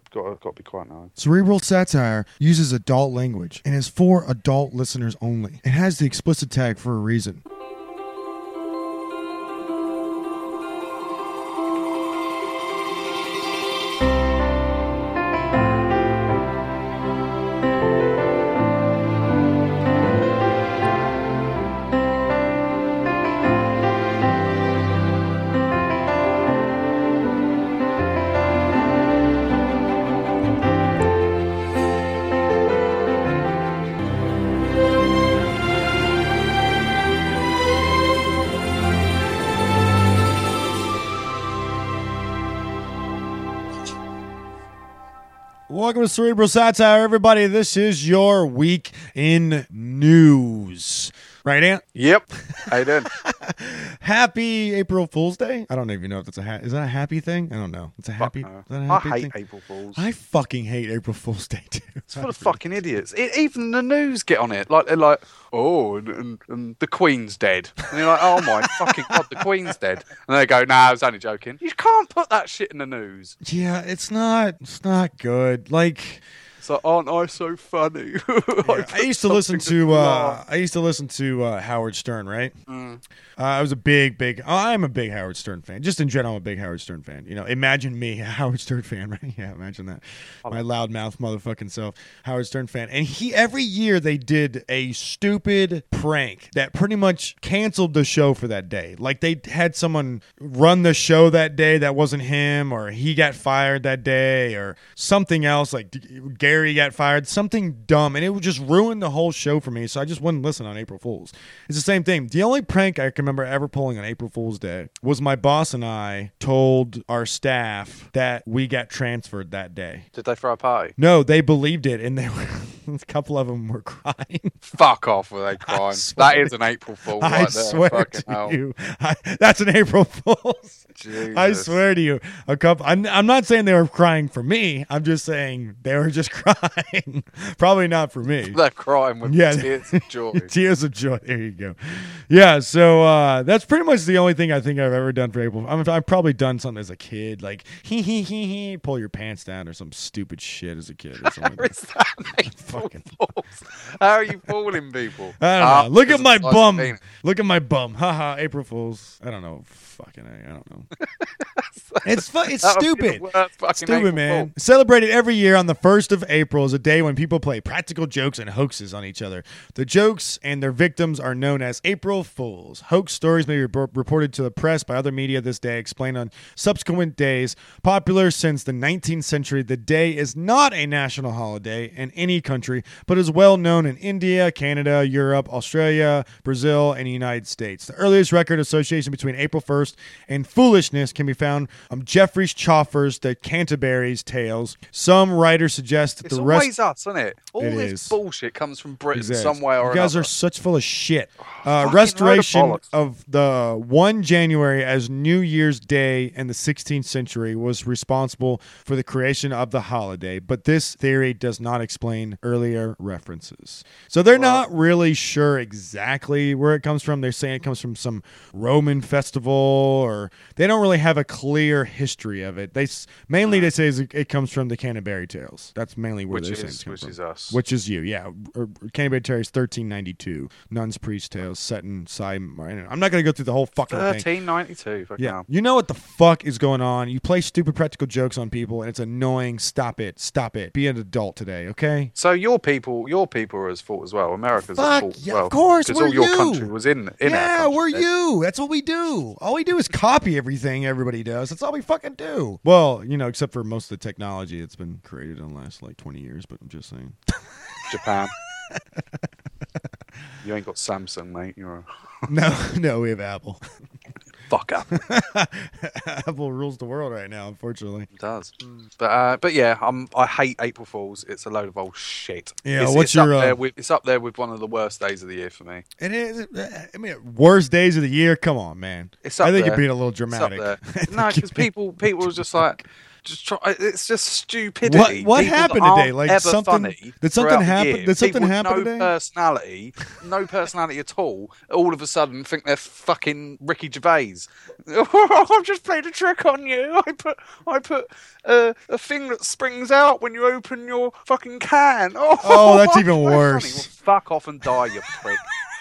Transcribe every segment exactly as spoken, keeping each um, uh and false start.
got to, got to be quite nice. Cerebral satire uses adult language and is for adult listeners only. It has the explicit tag for a reason. Welcome to Cerebral Satire, everybody. This is your week in news. Right, Ant? Yep. How you doing? Happy April Fool's Day. I don't even know if that's a ha- is that a happy thing? I don't know. It's a happy. Fuck no. Is that a I happy hate thing? April Fools. I fucking hate April Fool's Day too. It's full of fucking idiots. It, even the news get on it. Like they're like, oh, and, and, and the Queen's dead. And you're like, oh my fucking god, the Queen's dead. And they go, nah, I was only joking. You can't put that shit in the news. Yeah, it's not. It's not good. Like. So aren't I so funny? Yeah, I used to listen to uh, I used to listen to uh, Howard Stern, right? Mm. Uh, I was a big, big. Oh, I'm a big Howard Stern fan. Just in general, I'm a big Howard Stern fan. You know, imagine me, a Howard Stern fan, right? Yeah, imagine that. My loudmouth motherfucking self, Howard Stern fan. And he every year they did a stupid prank that pretty much canceled the show for that day. Like they had someone run the show that day that wasn't him, or he got fired that day, or something else. Like Gary got fired, something dumb, and it would just ruin the whole show for me. So I just wouldn't listen on April Fools. It's the same thing. The only prank I can remember ever pulling on April Fool's Day was my boss and I told our staff that we got transferred that day. Did they throw a party? No, they believed it, and they were a couple of them were crying. Fuck off with they crying. That is an April Fool right I there. swear Fucking to hell. you, I, that's an April Fool's. Jesus. I swear to you, a couple. I'm, I'm not saying they were crying for me. I'm just saying they were just crying. Probably not for me. They're crying with Yeah. tears of joy. Tears of joy. There you go. Yeah. So uh, that's pretty much the only thing I think I've ever done for April. I mean, I've probably done something as a kid, like hee hee hee hee, pull your pants down or some stupid shit as a kid. Or something How like is that. that an April Fucking- Fools? How are you fooling people? I don't Ah, know. Look at because my it's like bum. being- Look at my bum. Haha. April Fools. I don't know. Fucking A. I don't know. It's fu- it's That would be the stupid. worst fucking Stupid, April man. Fool. Celebrated every year on the first of April is a day when people play practical jokes and hoaxes on each other. The jokes and their victims are known as April Fools. Hoax stories may be re- reported to the press by other media this day, explained on subsequent days. Popular since the nineteenth century, the day is not a national holiday in any country, but is well known in India, Canada, Europe, Australia, Brazil, and the United States. The earliest record association between April first and foolishness can be found on Geoffrey Chaucer's The Canterbury's Tales. Some writers suggest that It's the rest... always us, isn't it? All It this is. bullshit comes from Britain Exactly. some way or You guys another. are such full of shit. Uh, fucking load of restoration bollocks. of the first of January as New Year's Day in the sixteenth century was responsible for the creation of the holiday, but this theory does not explain earlier references. So they're Well- not really sure exactly where it comes from. They're saying it comes from some Roman festival, or they don't really have a clear history of it. They s- mainly they say is it it comes from the Canterbury Tales. That's mainly where which they're saying is it's come which from. is us. Which is you, yeah. Or- or Canterbury Tales, thirteen ninety-two. Nuns, Priest Tales, set in Sim. I'm not going to go through the whole fucking thing. thirteen ninety-two. Fucking Yeah, hell. you know what the fuck is going on. You play stupid practical jokes on people, and it's annoying. Stop it. Stop it. Be an adult today, okay? So your people, your people are as fault as well. America's Fuck, at fault as yeah, well. of course, because we're all your you. country was in in our yeah, country. we're you. That's what we do. All we do is copy everything everybody does. That's all we fucking do. Well, you know, except for most of the technology that's been created in the last like twenty years, but I'm just saying. Japan. You ain't got Samsung, mate. You're a No, no, we have Apple. fucker. Apple rules the world right now, unfortunately. It does. But uh, but yeah, I'm, I hate April Fools. It's a load of old shit. Yeah, it's, what's it's your, up uh, there with, it's up there with one of the worst days of the year for me. It is. I mean, worst days of the year. Come on, man. It's up I think there. you're being a little It's up dramatic. there. I think No, you're because being- people people are just like, Just try. It's just stupidity. What what People happened that today? aren't Like ever something? funny Did something throughout the happen? year. Did something People with happen no today? personality, no personality at all. All of a sudden, think they're fucking Ricky Gervais. I've just played a trick on you. I put I put uh, a thing that springs out when you open your fucking can. Oh, Oh, that's even so funny. worse. Well, fuck off and die, you prick.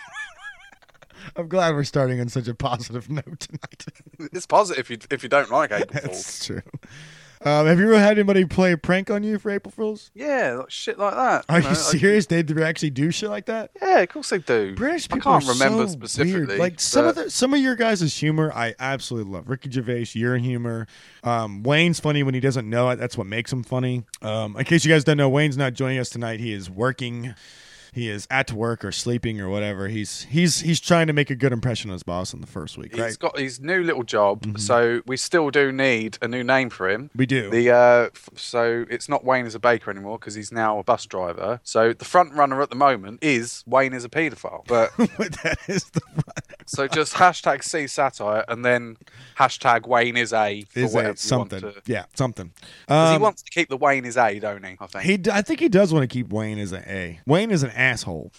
I'm glad we're starting on such a positive note tonight. It's positive if you if you don't like April Fools. That's true. Um, have you ever had anybody play a prank on you for April Fools? Yeah, like, shit like that. Are you, know, like- serious? They do actually do shit like that? yeah, of course they do. British I people can't are remember so specifically. weird. Like some but- of the some of your guys' humor, I absolutely love. Ricky Gervais, your humor. Um, Wayne's funny when he doesn't know it. That's what makes him funny. Um, in case you guys don't know, Wayne's not joining us tonight. He is working. He is at work or sleeping or whatever. He's he's he's trying to make a good impression on his boss in the first week, He's right? got his new little job, Mhm. so we still do need a new name for him. We do. The uh, f- so it's not Wayne as a baker anymore because he's now a bus driver. So the front runner at the moment is Wayne is a paedophile. But that is the so just hashtag C satire and then hashtag Wayne is a for is whatever a something. You want to, Yeah, something. 'cause he Um, wants to keep the Wayne is a, don't he? I think. He, d- I think he does want to keep Wayne as an A. Wayne is an asshole.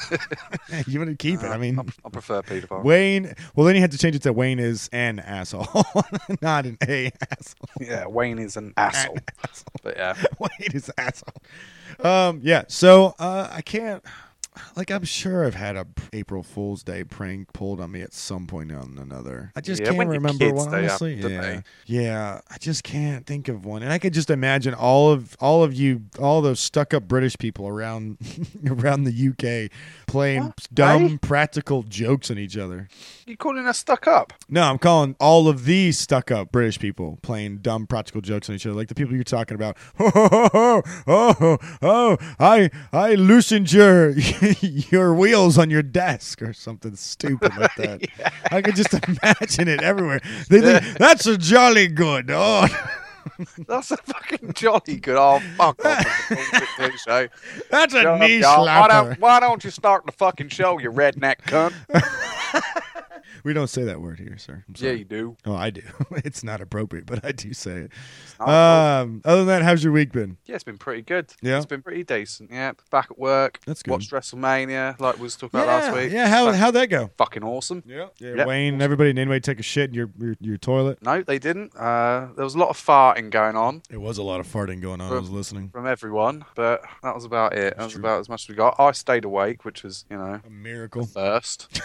You want to keep it? I mean, I, I prefer paedophile. Wayne. Well, then you have to change it to Wayne is an asshole, not an A asshole. Yeah, Wayne is an asshole. But yeah, Wayne is an asshole. Um, yeah. So uh, I can't. Like, I'm sure I've had a April Fool's Day prank pulled on me at some point or another. I just Yeah, can't when your remember kids, one, they honestly. happen, Yeah, don't yeah. I just can't think of one, and I could just imagine all of all of you, all those stuck-up British people around around the U K playing What? dumb Hey? practical jokes on each other. you calling us stuck up? No, I'm calling all of these stuck-up British people playing dumb practical jokes on each other, like the people you're talking about. Oh, oh, oh, oh, oh I I loosened your your wheels on your desk or something stupid like that. Yeah. I could just imagine it everywhere. They think that's a jolly good. Oh, That's a fucking jolly good. Oh, fuck off. with the bullshit show. that's a Shut up, knee y'all. Why don't, slapper. why don't you start the fucking show, you redneck cunt? We don't say that word here, sir. I'm Yeah, sorry. you do. Oh, I do. It's not appropriate, but I do say it. not Um, other than that, how's your week been? Yeah, it's been pretty good. Yeah? It's been pretty decent. Yeah, back at work. That's good. Watched WrestleMania, like we was talking about yeah, last week. yeah. How That's how'd that go? fucking awesome. Yeah, yeah. Yep. Wayne and everybody in anyway take a shit in your your, your toilet. No, they didn't. Uh, there was a lot of farting going on It was a lot of farting going on. I was listening. from everyone, but that was about it. That That's was true. about as much as we got. I stayed awake, which was, you know, A miracle. first.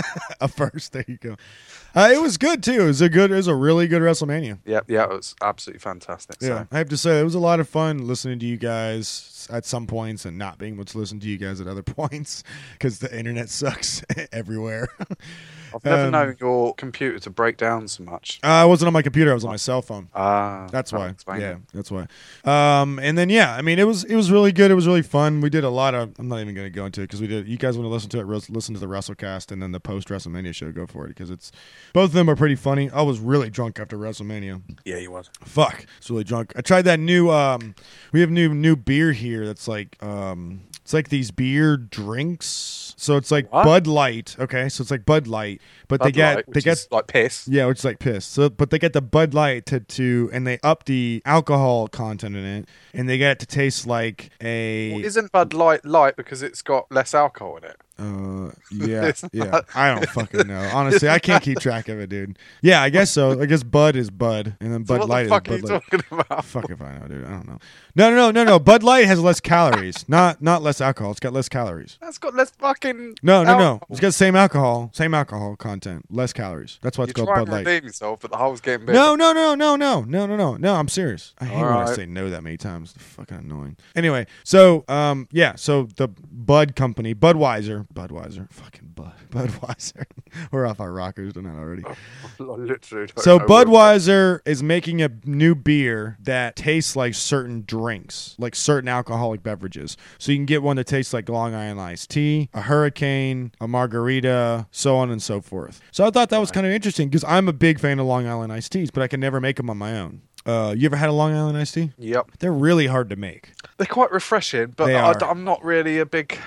A first. There you go. Uh, it was good too. It was a good. It was a really good WrestleMania. Yeah, yeah, it was absolutely fantastic. Yeah, So. I have to say it was a lot of fun listening to you guys at some points and not being able to listen to you guys at other points because the internet sucks everywhere. I've never Um, known your computer to break down so much. Uh, I wasn't on my computer. I was on my cell phone. Ah, That's that why. would explain Yeah, it. that's why. Um, and then yeah, I mean, it was it was really good. It was really fun. We did a lot of. I'm not even going to go into it because we did. You guys want to listen to it? res- Listen to the WrestleCast and then the post WrestleMania show. Go for it because it's both of them are pretty funny. I was really drunk after WrestleMania. Yeah, you was. Fuck, it's really drunk. I tried that new. Um, we have new new beer here. That's like um, it's like these beer drinks. So it's like What? Bud Light. Okay, so it's like Bud Light, but they Bud get Light, they which get is like piss. yeah, which is like piss. So, but they get the Bud Light to, to and they up the alcohol content in it, and they get it to taste like a. Well, isn't Bud Light light because it's got less alcohol in it? uh, yeah, It's yeah. not- I don't fucking know. Honestly, I can't keep track of it, dude. Yeah, I guess so. I guess Bud is Bud, and then So Bud what Light the fuck are is you Bud Light. talking about? Fuck if I know, dude. I don't know. No, no, no, no, no. Bud Light has less calories, not not less alcohol. It's got less calories. That's got less fucking. No, no, no. alcohol. It's got the same alcohol, same alcohol content, less calories. That's why it's You're called trying Bud to Light. redeem yourself, but the hole's getting big. No, no, no, no, no, no, no, no, no. I'm serious. I hate when I Alright. say no that many times. It's fucking annoying. Anyway, so um, yeah, so the Bud Company, Budweiser, Budweiser, fucking Bud, Budweiser. We're off our rockers, don't know already. I literally don't So know what- Budweiser is making a new beer that tastes like certain drinks, like certain alcoholic beverages. So you can get one that tastes like Long Island iced tea, a hurricane, a margarita, so on and so forth. So I thought that was kind of interesting because I'm a big fan of Long Island iced teas, but I can never make them on my own. Uh, you ever had a Long Island iced tea? Yep, They're really hard to make. they're quite refreshing, but They I, are. am not really a big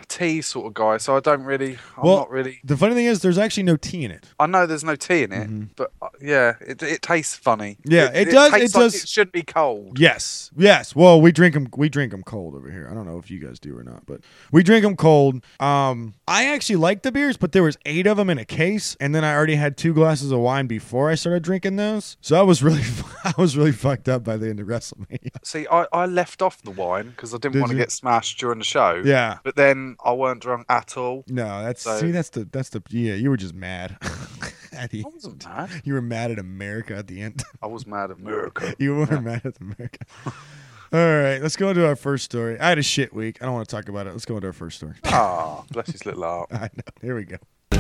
tea sort of guy, so I don't really. I'm Well, not really. The funny thing is, there's actually no tea in it. I know there's no tea in it, Mm-hmm. but uh, yeah, it it tastes funny. Yeah, it does- tastes it like does- It should be cold. Yes, yes. Well, we drink them. We drink them cold over here. I don't know if you guys do or not, but we drink them cold. Um, I actually like the beers, but there was eight of them in a case, and then I already had two glasses of wine before I started drinking those. So I was really, I was really fucked up by the end of WrestleMania. See, I, I left off the wine because I didn't Did want to you? get smashed during the show. Yeah. But then I weren't drunk at all. No, that's So- see, that's the that's the yeah. You were just mad. at the I wasn't mad. You were mad at America at the end. I was mad at America. You were mad at America. All right, let's go into our first story. I had a shit week. I don't want to talk about it. Let's go into our first story. Ah, bless his little heart. I know. Here we go.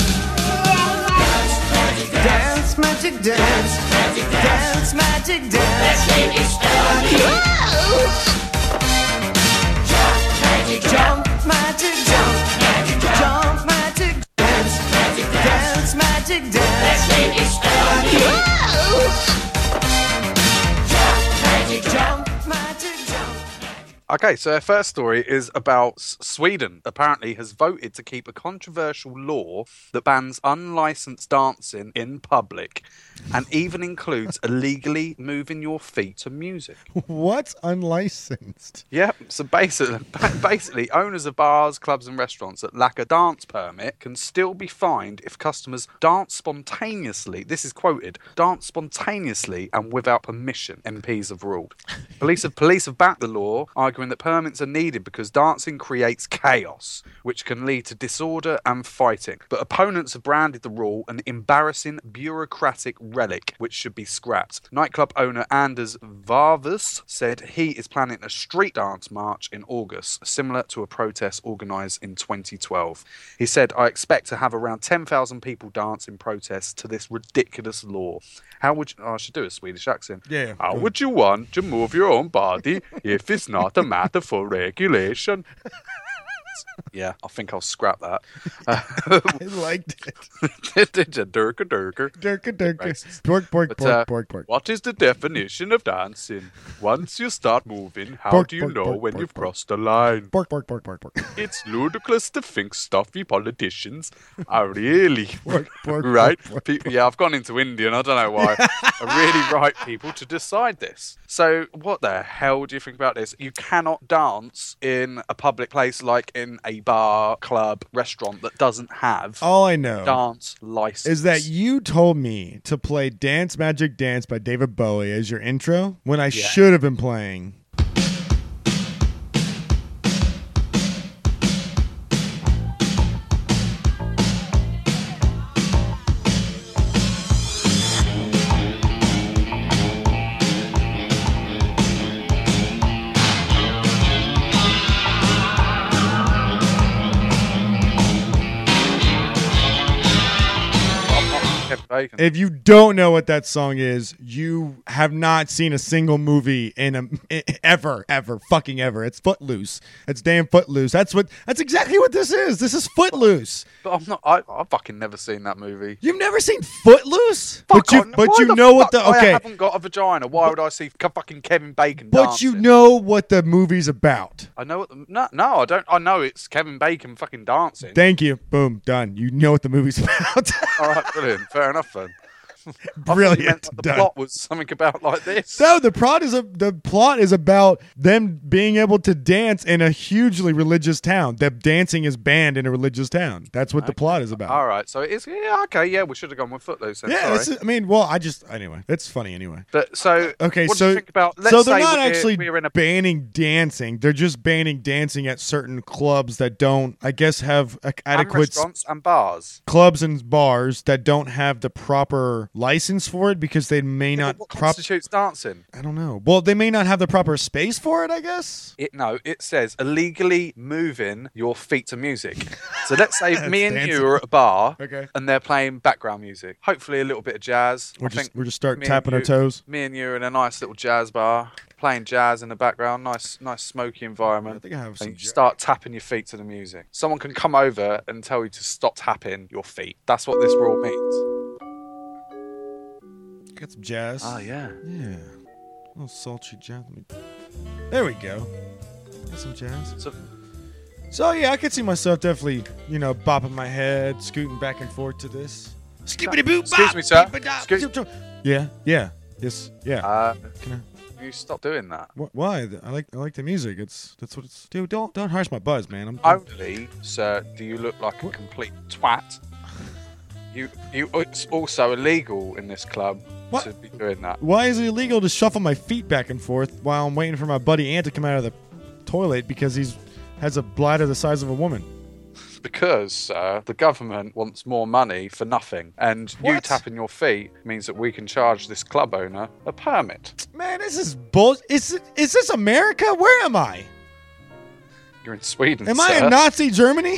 Dance, magic dance, dance, magic dance. Jump, magic jump, jump, magic dance, dance, magic dance. Jump, magic jump. Okay, so our first story is about S- Sweden. Apparently, has voted to keep a controversial law that bans unlicensed dancing in public, and even includes illegally moving your feet to music. What's unlicensed? Yep. So basically, basically, owners of bars, clubs, and restaurants that lack a dance permit can still be fined if customers dance spontaneously. This is quoted: "Dance spontaneously and without permission." M Ps have ruled. Police have police have backed the law, arguing that permits are needed because dancing creates chaos, which can lead to disorder and fighting. But opponents have branded the rule an embarrassing bureaucratic relic, which should be scrapped. Nightclub owner Anders Varvus said he is planning a street dance march in August, similar to a protest organised in twenty twelve. He said, "I expect to have around ten thousand people dance in protest to this ridiculous law." How would you... Oh, I should do a Swedish accent. Yeah, How go would you want to move your own body if it's not a matter for regulation? Yeah, I think I'll scrap that. Uh, I liked it. it's a durka durka. Durka durka. Racist. Pork, pork, But, pork, uh, pork, pork. What is the definition of dancing? Once you start moving, how Pork, do you pork, know pork, when pork, you've pork. crossed a line? Pork, pork, pork, pork, pork. It's ludicrous to think stuffy politicians are really Pork, pork, right. pork, pork, Pe- yeah, I've gone into India and I don't know why. are really right people to decide this. So, what the hell do you think about this? You cannot dance in a public place like in a bar, club, restaurant that doesn't have All I know dance license. is that you told me to play Dance Magic Dance by David Bowie as your intro when I Yeah. should have been playing. Kevin Bacon. If you don't know what that song is, you have not seen a single movie in a ever, ever, fucking ever. It's Footloose. It's damn Footloose. That's what. That's exactly what this is. This is Footloose. But I'm not. I, I've fucking never seen that movie. You've never seen Footloose, Fuck but you, on, but why you the know what fuck the I okay. haven't got a vagina. Why would I see Ke- fucking Kevin Bacon But dancing? you know what the movie's about. I know what. The, no, no, I don't. I know it's Kevin Bacon fucking dancing. Thank you. Boom. Done. You know what the movie's about. All right, brilliant. Fair enough then. I thought you Brilliant. meant that the Done. plot was something about like this. No, the plot is a, the plot is about them being able to dance in a hugely religious town. That dancing is banned in a religious town. That's what the plot is about. All right, so it is. Yeah, okay, yeah, we should have gone with Footloose. Then, Yeah, sorry. it's, I mean, well, I just anyway, it's funny anyway. But so Okay, what so do you think about? Let's so they're say not we're, actually we're in a banning dancing. They're just banning dancing at certain clubs that don't, I guess, have a- and adequate restaurants and bars. clubs and bars that don't have the proper license for it because they may Yeah, not. but what Prop- constitutes dancing? I don't know. Well, they may not have the proper space for it. I guess. It no, it says illegally moving your feet to music. So let's say me and dancing. you are at a bar, Okay. and they're playing background music. Hopefully a little bit of jazz. We're I just think we're just start me and tapping our you- toes. Me and you are in a nice little jazz bar, playing jazz in the background. Nice, nice smoky environment. I think I have some And you jazz. start tapping your feet to the music. Someone can come over and tell you to stop tapping your feet. That's what this rule means. Got some jazz. Oh yeah. Yeah. A little sultry jazz. Let me- There we go. Got some jazz. So So yeah, I could see myself definitely, you know, bopping my head, scooting back and forth to this. Skippity boop. Excuse me, sir. Excuse- Yeah, yeah, yes, yeah. Uh, Can I? you stop doing that. Wh- Why? I like I like the music. It's that's what it's. Dude, don't don't harsh my buzz, man. I'm. Only, sir, do you look like a complete twat. You, you. It's also illegal in this club What? to be doing that. Why is it illegal to shuffle my feet back and forth while I'm waiting for my buddy Ant to come out of the toilet because he's has a bladder the size of a woman? Because uh, the government wants more money for nothing, and you What? tapping your feet means that we can charge this club owner a permit. Man, this is bull. Is it, is this America? Where am I? You're in Sweden, Am sir. I in Nazi Germany?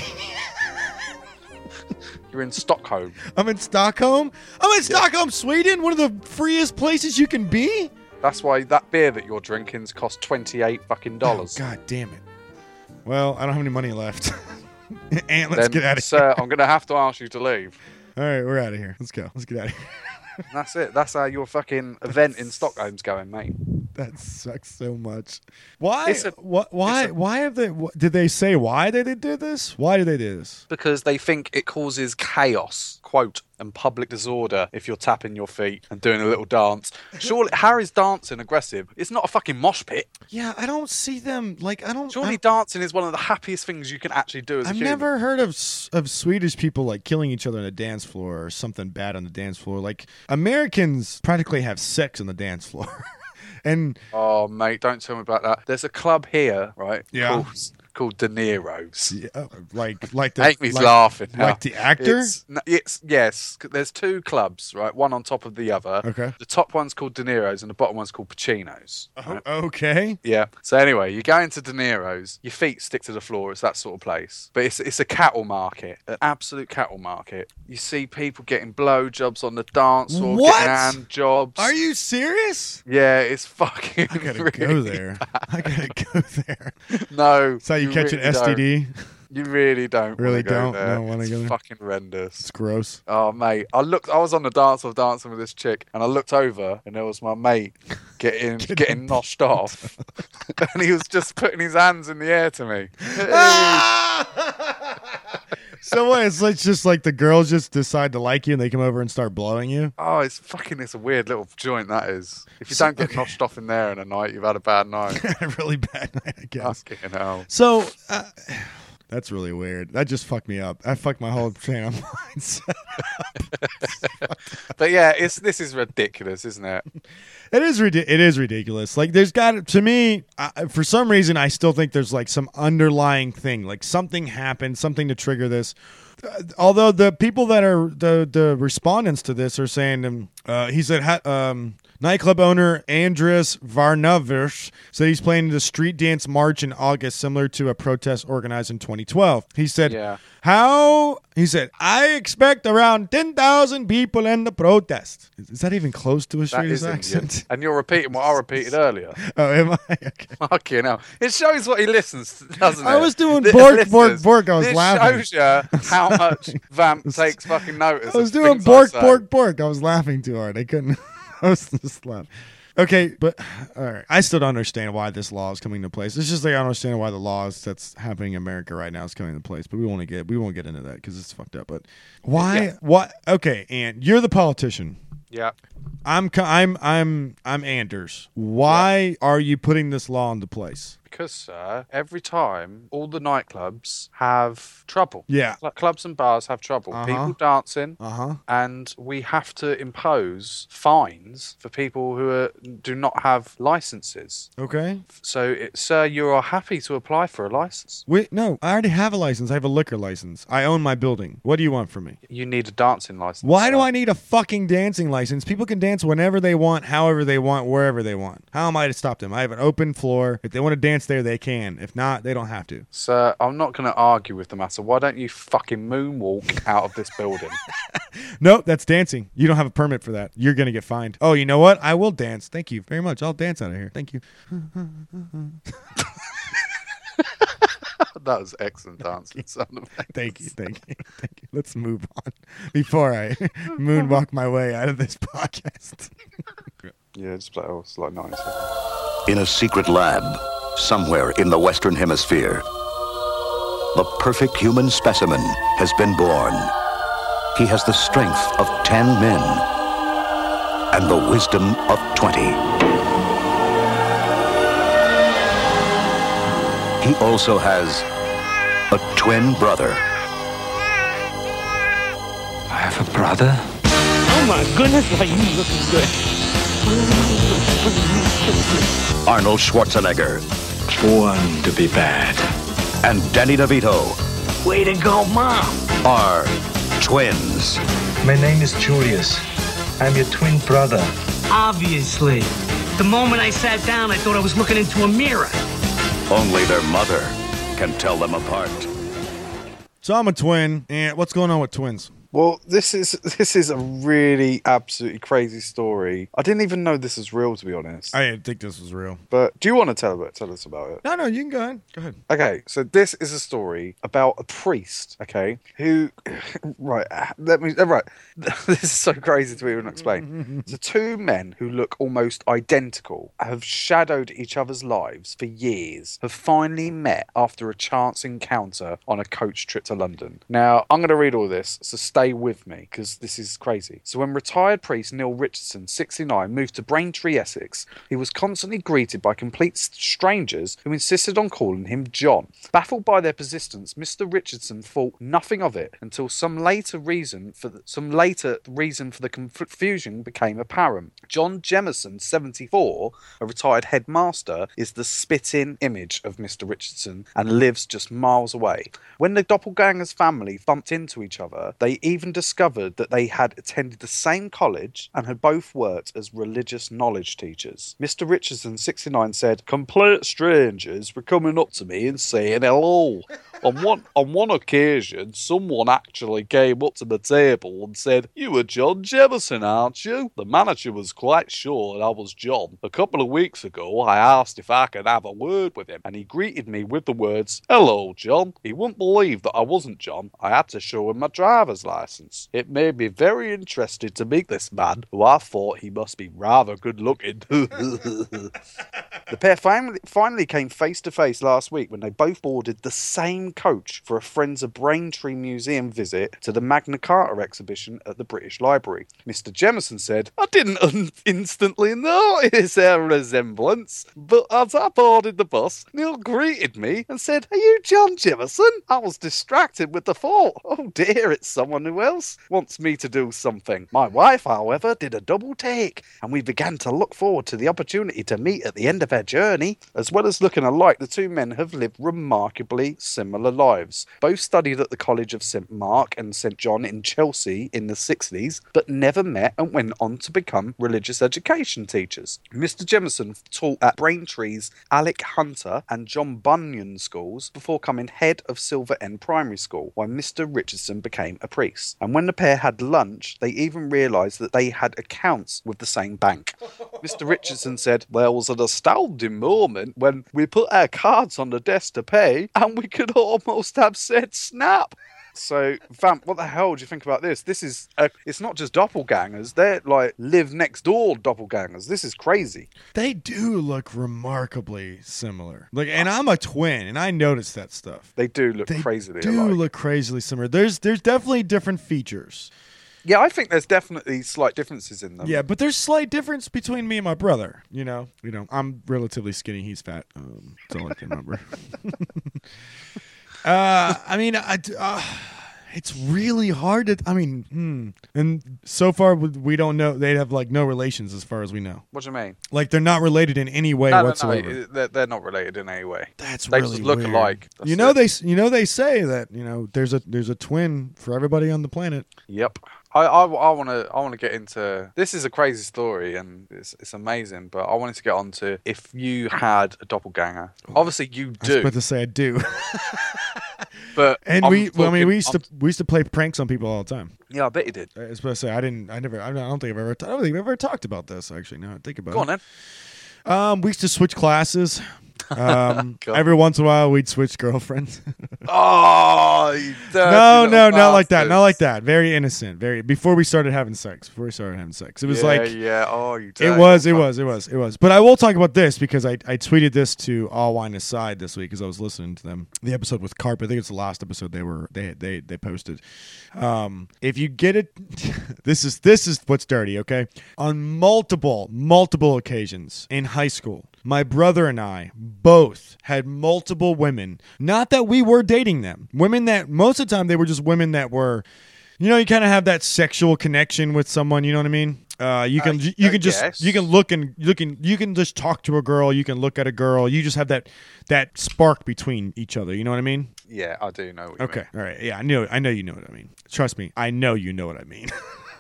You're in Stockholm. I'm in Stockholm. I'm in Stockholm, Sweden. One of the freest places you can be. That's why that beer that you're drinking's cost twenty-eight fucking dollars. Oh, God damn it. Well, I don't have any money left. Ant, let's Then, get out of sir, here. I'm going to have to ask you to leave. All right, we're out of here. Let's go. Let's get out of here. And that's it. That's how your fucking event in Stockholm's going, mate. That sucks so much. Why? It's a- what? Why? it's a- why have they? What, did they say why they did this? Why did they do this? Because they think it causes chaos, quote, and public disorder if you're tapping your feet and doing a little dance. Surely, Harry's dancing aggressive. It's not a fucking mosh pit. Yeah, I don't see them like I don't. Surely I, dancing is one of the happiest things you can actually do as a I've human. never heard of s- of Swedish people like killing each other on the dance floor or something bad on the dance floor. Like Americans practically have sex on the dance floor, and Oh, mate, don't tell me about that. There's a club here, right? Yeah. Called, called De Niro's. yeah, like like the Amy's like, laughing. now. like the actor. It's, no, it's yes. There's two clubs, right? One on top of the other. Okay. The top one's called De Niro's, and the bottom one's called Pacino's. Oh, right? okay. Yeah. So anyway, you go into De Niro's, your feet stick to the floor. It's that sort of place. But it's it's a cattle market, an absolute cattle market. You see people getting blowjobs on the dance floor, What? getting hand jobs. Are you serious? Yeah, it's fucking. I gotta really go there. I gotta go there. No. That's how you, catch really an S T D. don't. You really don't. Really wanna go don't? There. Don't wanna It's go there? fucking horrendous. It's gross. Oh mate, I looked. I was on the dance of dancing with this chick, and I looked over, and there was my mate getting getting noshed off, and he was just putting his hands in the air to me. So what? It's like just like the girls just decide to like you and they come over and start blowing you. Oh, it's fucking. It's a weird little joint that is. If you don't get okay. noshed off in there in a night, you've had a bad night. A really bad night, I guess. Fucking hell. So uh, that's really weird. That just fucked me up. That fucked my whole train of mindset. But yeah, it's this is ridiculous, isn't it? It is ridi- It is ridiculous. Like there's got to me uh, for some reason I still think there's like some underlying thing, like something happened, something to trigger this. Uh, although the people that are the the respondents to this are saying, um, uh, he said, ha- um, nightclub owner Andris Varnavers said he's planning the street dance march in August, similar to a protest organized in twenty twelve. He said, Yeah. how? He said, I expect around ten thousand people in the protest. Is, is that even close to a That Swedish is accent? Indian. And you're repeating what I repeated earlier. Oh, am I? Okay. Fucking hell. It shows what he listens to, doesn't it? I was doing The bork, listeners. bork, bork. I was this laughing. shows you how much Vamp takes fucking notice. I was of doing things bork, I say. bork, bork. I was laughing too hard. I couldn't. I was just laughing. Okay, but all right. I still don't understand why this law is coming into place. It's just like I don't understand why the laws that's happening in America right now is coming into place. But we won't get we won't get into that because it's fucked up. But why? Yeah. What? Okay, and you're the politician. Yeah. I'm co- I'm I'm I'm Anders. Why are you putting this law into place? Because, sir, every time all the nightclubs have trouble. Yeah. Cl- Clubs and bars have trouble. Uh-huh. People dancing. Uh huh. And we have to impose fines for people who are, do not have licenses. Okay. So, it, sir, you are happy to apply for a license. Wait, no. I already have a license. I have a liquor license. I own my building. What do you want from me? You need a dancing license. Why do sir. I need a fucking dancing license? People can dance whenever they want, however they want, wherever they want. How am I to stop them? I have an open floor. If they want to dance there, they can. If not, they don't have to. Sir, I'm not going to argue with the matter. Why don't you fucking moonwalk out of this building? Nope, that's dancing. You don't have a permit for that. You're going to get fined. Oh, you know what? I will dance. Thank you very much. I'll dance out of here. Thank you. That was excellent dancing. Son of a- Thank you. Thank you. Thank you. Let's move on before I moonwalk my way out of this podcast. Yeah, just play. Oh, it's like nice. In a secret lab, somewhere in the Western Hemisphere, the perfect human specimen has been born. He has the strength of ten men and the wisdom of twenty. He also has a twin brother. I have a brother? Oh my goodness, are you looking good? Arnold Schwarzenegger. Born to be bad. And Danny DeVito. Way to go, Mom. Are twins. My name is Julius. I'm your twin brother. Obviously. The moment I sat down, I thought I was looking into a mirror. Only their mother can tell them apart. So I'm a twin, and what's going on with twins? Well, this is this is a really absolutely crazy story. I didn't even know this was real, to be honest. I didn't think this was real. But do you want to tell about tell us about it? No, no, you can go ahead. Go ahead. Okay, so this is a story about a priest, okay, who, right, let me, right, this is so crazy to even explain. So two men who look almost identical, have shadowed each other's lives for years, have finally met after a chance encounter on a coach trip to London. Now, I'm going to read all this, so stay with me, because this is crazy. So when retired priest Neil Richardson, sixty-nine, moved to Braintree, Essex, he was constantly greeted by complete strangers who insisted on calling him John. Baffled by their persistence, Mister Richardson thought nothing of it until some later reason for the, some later reason for the confusion became apparent. John Jemison, seventy-four, a retired headmaster, is the spit-in image of Mister Richardson and lives just miles away. When the doppelganger's family bumped into each other, they even discovered that they had attended the same college and had both worked as religious knowledge teachers. Mister Richardson, sixty-nine, said, "Complete strangers were coming up to me and saying hello. On one, on one occasion, someone actually came up to the table and said, 'You are John Jemison, aren't you?' The manager was quite sure that I was John. A couple of weeks ago, I asked if I could have a word with him, and he greeted me with the words, 'Hello, John.' He wouldn't believe that I wasn't John. I had to show him my driver's license. It made me very interested to meet this man, who I thought he must be rather good looking." The pair finally, finally came face to face last week when they both boarded the same coach for a Friends of Braintree Museum visit to the Magna Carta exhibition at the British Library. Mister Jemison said, "I didn't un- instantly notice our resemblance, but as I boarded the bus, Neil greeted me and said, 'Are you John Jemison?' I was distracted with the thought, 'Oh dear, it's someone who else wants me to do something.' My wife, however, did a double take, and we began to look forward to the opportunity to meet at the end of our journey. As well as looking alike, the two men have lived remarkably similar lives. Both studied at the College of Saint Mark and Saint John in Chelsea in the sixties, but never met and went on to become religious education teachers. Mister Jemison taught at Braintree's Alec Hunter and John Bunyan schools before becoming head of Silver End Primary School, while Mister Richardson became a priest. And when the pair had lunch, they even realised that they had accounts with the same bank. Mister Richardson said, "There was an astounding moment when we put our cards on the desk to pay, and we could almost have said snap." So, Vamp, what the hell do you think about this? This is, uh, it's not just doppelgangers. They're like live next door doppelgangers. This is crazy. They do look remarkably similar. Like, and I'm a twin, and I noticed that stuff. They do look They crazily do alike. look crazily similar. There's there's definitely different features. Yeah, I think there's definitely slight differences in them. Yeah, but there's slight difference between me and my brother. You know, you know, I'm relatively skinny. He's fat. Um, that's all I can remember. uh, I mean, I, uh, it's really hard to. I mean, hmm. and so far we we don't know. They have like no relations as far as we know. What do you mean? Like they're not related in any way No, no, whatsoever. no, they're, they're not related in any way. That's they really just look weird. alike. That's You know it. they you know they say that you know there's a there's a twin for everybody on the planet. Yep. I I want to I want to get into this. Is a crazy story and it's it's amazing. But I wanted to get on to if you had a doppelganger. Obviously you I was do. about to say I do. But and I'm we well, I mean talking- we used I'm- to we used to play pranks on people all the time. Yeah, I bet you did. I was about to say I didn't I never I don't think I've ever I don't think I've ever talked about this actually. Now I think about Go on it. then. Um, we used to switch classes. Um, God. every once in a while, we'd switch girlfriends. Oh, you dirty no, little no, not like that. bastards. Not like that. Very innocent. Very before we started having sex. Before we started having sex, it was yeah, like yeah. Oh, you. it dirty was, it little was, it was, it was. But I will talk about this because I, I tweeted this to All Wine Aside this week because I was listening to them. The episode with Carp. I think it's the last episode they were they they they posted. Um, if you get it, this is this is what's dirty. Okay, on multiple multiple occasions in high school. My brother and I both had multiple women. Not that we were dating them. Women that most of the time they were just women that were, you know, you kind of have that sexual connection with someone. You know what I mean? Uh, you can Uh, you I can just guess. you can look and you can you can just talk to a girl. You can look at a girl. You just have that that spark between each other. You know what I mean? Yeah, I do know. What you Okay. mean. All right. Yeah, I know. I know you know what I mean. Trust me. I know you know what I mean.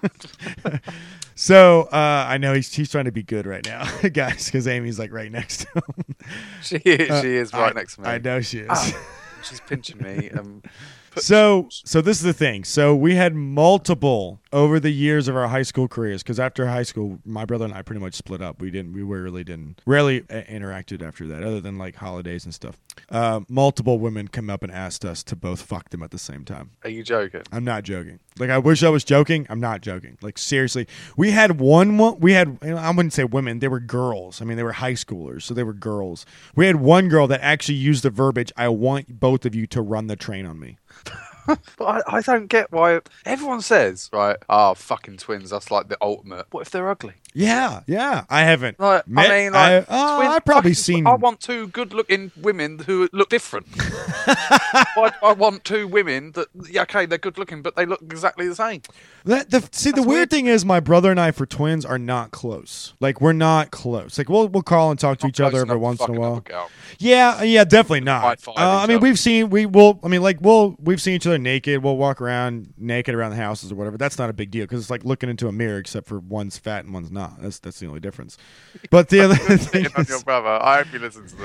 So uh, I know he's he's trying to be good right now, guys, because Amy's like right next to him. She is. Uh, she is right I- next to me. I know she is. Ah, she's pinching me. Um, put- So, so this is the thing. So we had multiple over the years of our high school careers. Because after high school, my brother and I pretty much split up. We didn't. We really didn't. Rarely uh, interacted after that, other than like holidays and stuff. Uh, multiple women come up and asked us to both fuck them at the same time. Are you joking? I'm not joking. Like I wish I was joking. I'm not joking. Like seriously, we had one. wo- We had. I wouldn't say women. They were girls. I mean, they were high schoolers, so they were girls. We had one girl that actually used the verbiage, "I want both of you to run the train on me." But I, I don't get why everyone says, right? Oh, fucking twins. That's like the ultimate. What if they're ugly? Yeah, yeah. I haven't. Like, met- I mean, like, I, oh, twin- I've probably fucking- seen. I want two good-looking women who look different. I, I want two women that, yeah, okay, they're good-looking, but they look exactly the same. That, the, see, the That's weird weird. thing is, my brother and I for twins are not close. Like we're not close. Like we'll we'll call and talk to Not each other close every enough to once in a fuck while. another girl. Yeah, yeah, definitely not. High five Uh, I each mean, other. we've seen we will. I mean, like we'll we've seen each other naked. We'll walk around naked around the houses or whatever. That's not a big deal because it's like looking into a mirror, except for one's fat and one's not. That's that's the only difference. But the other thing Hitting on your is, brother. I hope you listen to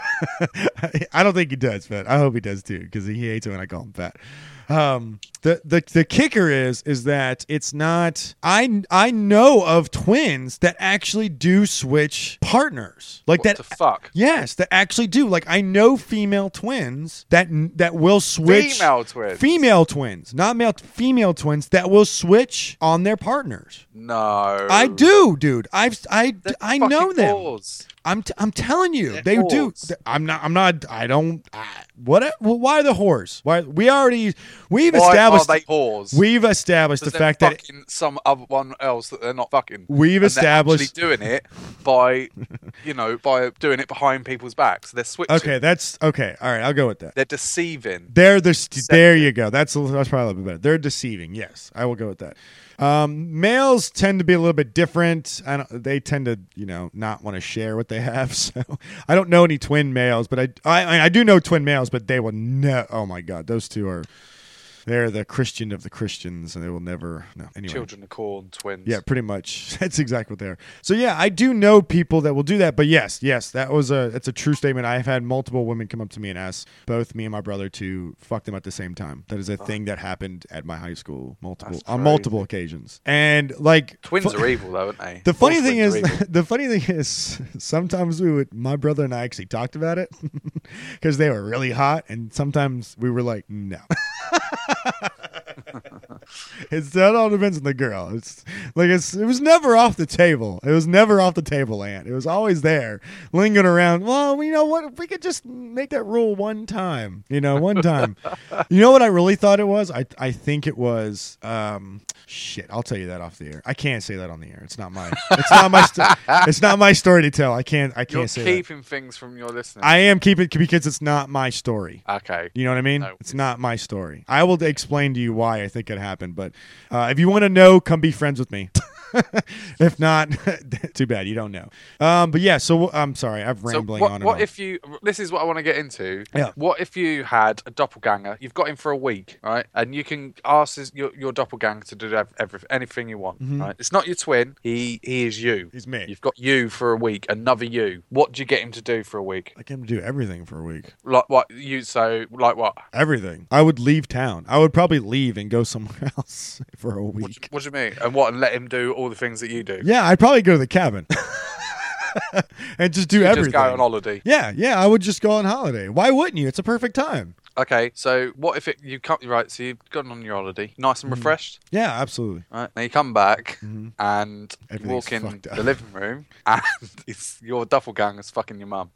this. I don't think he does, but I hope he does too because he hates it when I call him fat. Um, the, the the kicker is is that it's not. I I know of twins that actually do switch partners like What that. the fuck? Yes, that actually do. Like I know female twins that that will switch. Female twins? Female twins, not male. Female twins that will switch on their partners. No. I do, dude. I've I They're I know fucking them. whores. I'm t- I'm telling you, They're they do. whores. I'm not. I'm not. I don't. I, what? Well, why are the whores? Why we already we've Why established. are they whores? We've established the Because fact they're that fucking some other one else that they're not fucking. We've And established- they're actually doing it by, you know, by doing it behind people's backs. They're switching. okay, that's okay. All right, I'll go with that. They're deceiving. They're the st- there you go. That's that's probably a little bit better. They're deceiving. Yes, I will go with that. Um, males tend to be a little bit different. I don't, they tend to, you know, not want to share what they have. So I don't know any twin males, but I, I, I do know twin males, but they will no. Oh my God, those two are, they're the Christian of the Christians, and they will never. No, anyway. Children of corn, twins. Yeah, pretty much. That's exactly what they are. So yeah, I do know people that will do that. But yes, yes, that was a it's a true statement. I've had multiple women come up to me and ask both me and my brother to fuck them at the same time. That is a thing that happened at my high school multiple That's on crazy. multiple occasions. And like Twins fu- are evil, though, aren't they? The funny All thing twins is, are evil. the funny thing is, sometimes we would, my brother and I actually talked about it because they were really hot, and sometimes we were like, no. It's that all depends on the girl. It's like it's it was never off the table. It was never off the table, Ant. It was always there, lingering around. Well, you know what? If we could just make that rule one time, you know, one time. You know what I really thought it was? I I think it was um shit. I'll tell you that off the air. I can't say that on the air. It's not my. It's not my. Sto- it's not my story to tell. I can't. I can't You're say that. keeping things from your listeners. I am keeping because it's not my story. Okay. You know what I mean? No, it's not my story. I will explain to you why I think it happened, but uh, if you want to know, come be friends with me. If not, too bad you don't know. Um, but yeah, so I'm sorry, I'm So rambling what, on and what on. if you? This is what I want to get into. Yeah. What if you had a doppelganger? You've got him for a week, right? And you can ask his, your your doppelganger to do ev- every, anything you want, right? It's not your twin. He he is you. Mm-hmm. He's me. You've got you for a week. Another you. What do you get him to do for a week? I can do everything for a week. Like what you? So like what? Everything. I would leave town. I would probably leave and go somewhere else for a What, week. what do you mean? And what? And let him do all the things that you do? Yeah, I'd probably go to the cabin. and just do You everything. just go on holiday. Yeah, yeah, I would just go on holiday. Why wouldn't you? It's a perfect time. Okay, so what if it you come right? So you've gone on your holiday, nice and refreshed. Yeah, absolutely. Right now you come back Mm-hmm. and you Everything's walk in fucked up. the living room, and it's your doppelganger's fucking your mum.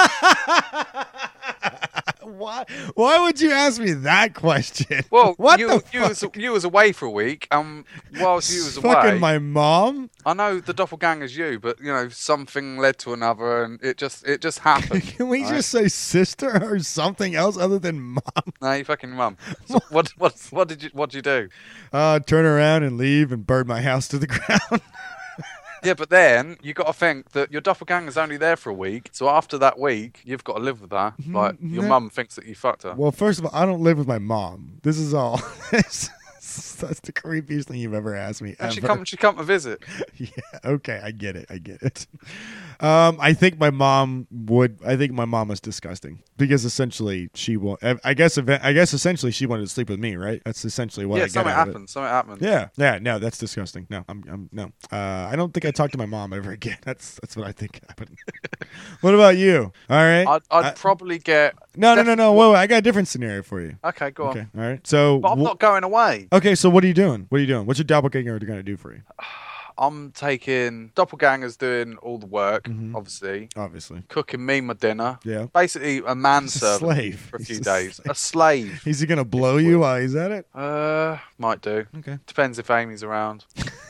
Why? Why would you ask me that question? Well, what you the you fuck? was you was away for a week, and whilst you was Fucking away, my mom. I know the doppelganger's you, but you know something led to another, and it just it just happened. Can we right? just say sister or something else other than mom? No, you fucking mum. So what what what did you what did you do? Uh, turn around and leave and burn my house to the ground. Yeah, but then you got to think that your doppelganger's only there for a week, so after that week, you've got to live with that. Like your no. mum thinks that you fucked her. Well, first of all, I don't live with my mom. This is all. That's the creepiest thing you've ever asked me. And she ever. come she come to visit. Yeah, okay, I get it. I get it. Um, I think my mom would. I think my mom was disgusting because essentially she will. I guess. I guess essentially she wanted to sleep with me, right? That's essentially what Yeah, I get something out of it. happened. Something happened. Yeah, yeah, no, that's disgusting. No, I'm, I'm no. Uh, I don't think I talked to my mom ever again. That's that's what I think happened. What about you? All right. I'd, I'd I- probably get. no, no, no, no. definitely- Wait, wait, I got a different scenario for you. Okay, go on. Okay, all right. So, But I'm wh- not going away. okay, so what are you doing? What are you doing? What's your doppelganger going to do for you? I'm taking doppelganger's doing all the work, Mm-hmm. obviously, Obviously, cooking me my dinner. Yeah. Basically, a He's a manservant slave. for a He's few a days. slave. A slave. is he going to blow you while he's at it? Uh, might do. Okay. Depends if Amy's around.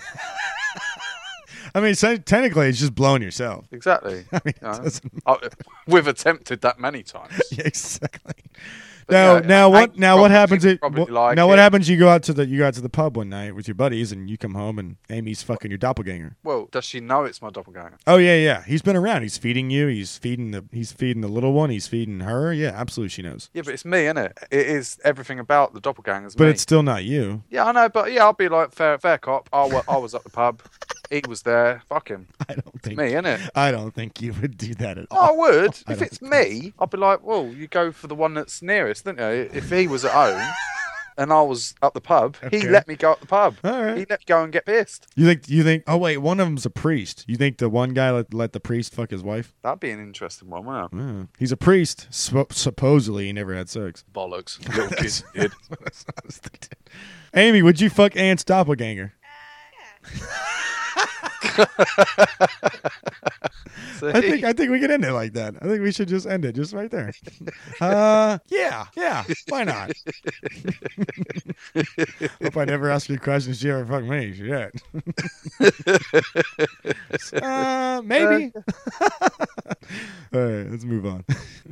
I mean, so, technically, it's just blowing yourself. Exactly. I mean, You know, it doesn't. I- we've attempted that many times. Yeah, exactly. But Now, yeah, now what? Amy's Now what probably- happens? she'd If, probably wh- like now what it. happens? You go out to the you go out to the pub one night with your buddies, and you come home, and Amy's fucking your doppelganger. Well, does she know it's my doppelganger? Oh yeah, yeah. He's been around. He's feeding you. He's feeding the. He's feeding the little one. He's feeding her. Yeah, absolutely. She knows. Yeah, but it's me, innit? It is everything about the doppelganger's But me. it's still not you. Yeah, I know, but yeah, I'll be like fair, fair cop. I, wa- I was at the pub. He was there. Fuck him. I don't think. Me, innit? I don't think you would do that at Oh, I all. would. I If don't it's think me, I'd be like, well, you go for the one that's nearest, don't you? If he was at home and I was at the pub, Okay. he let me go at the pub. All right. He let me go and get pissed. You think? You think? Oh wait, one of them's a priest. You think the one guy let, let the priest fuck his wife? That'd be an interesting one, wouldn't it? Yeah. He's a priest. Sup- supposedly, he never had sex. Bollocks. Little kids did. Amy, would you fuck Ant's doppelganger? I think I think we can end it like that. I think we should just end it just right there. Uh, yeah, yeah. Why not? Hope I never ask you questions. She ever fuck me? Shit. uh, maybe. All right, let's move on.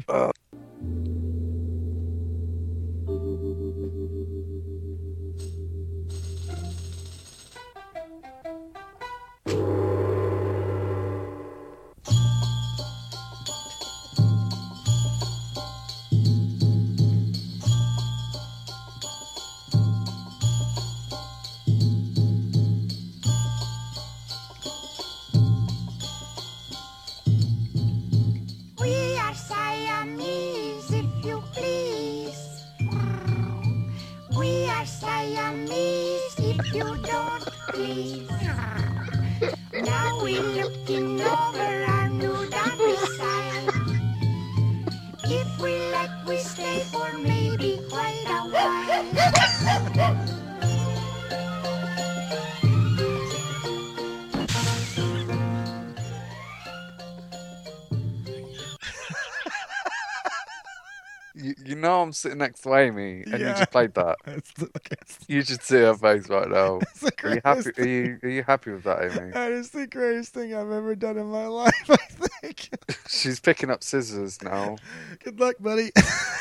We are Siamese, if you please. We are Siamese, if you don't please. Now we're looking over our new domicile. If we like, we stay for maybe quite a while. You, you know I'm sitting next to Amy, and you Yeah. just played that. That's the, that's You should see her face right now. the Are you happy? greatest Are you Are you happy with that, Amy? That is the greatest thing I've ever done in my life, I think. She's picking up scissors now. Good luck, buddy.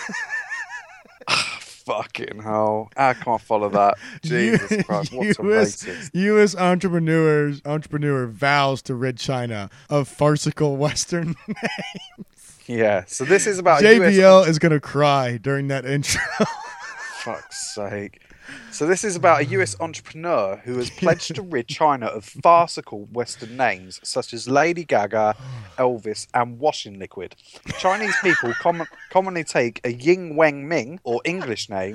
Fucking hell! How can I follow that? Jesus you, Christ! you What's a as, racist? you as entrepreneurs, entrepreneur vows to rid China of farcical Western. Yeah. So this is about a J U S B L is gonna cry during that intro. Fuck's sake. So this is about a U S entrepreneur who has pledged to rid China of farcical Western names such as Lady Gaga, Elvis, and washing liquid. Chinese people com- commonly take a Ying Wen Ming, or English name,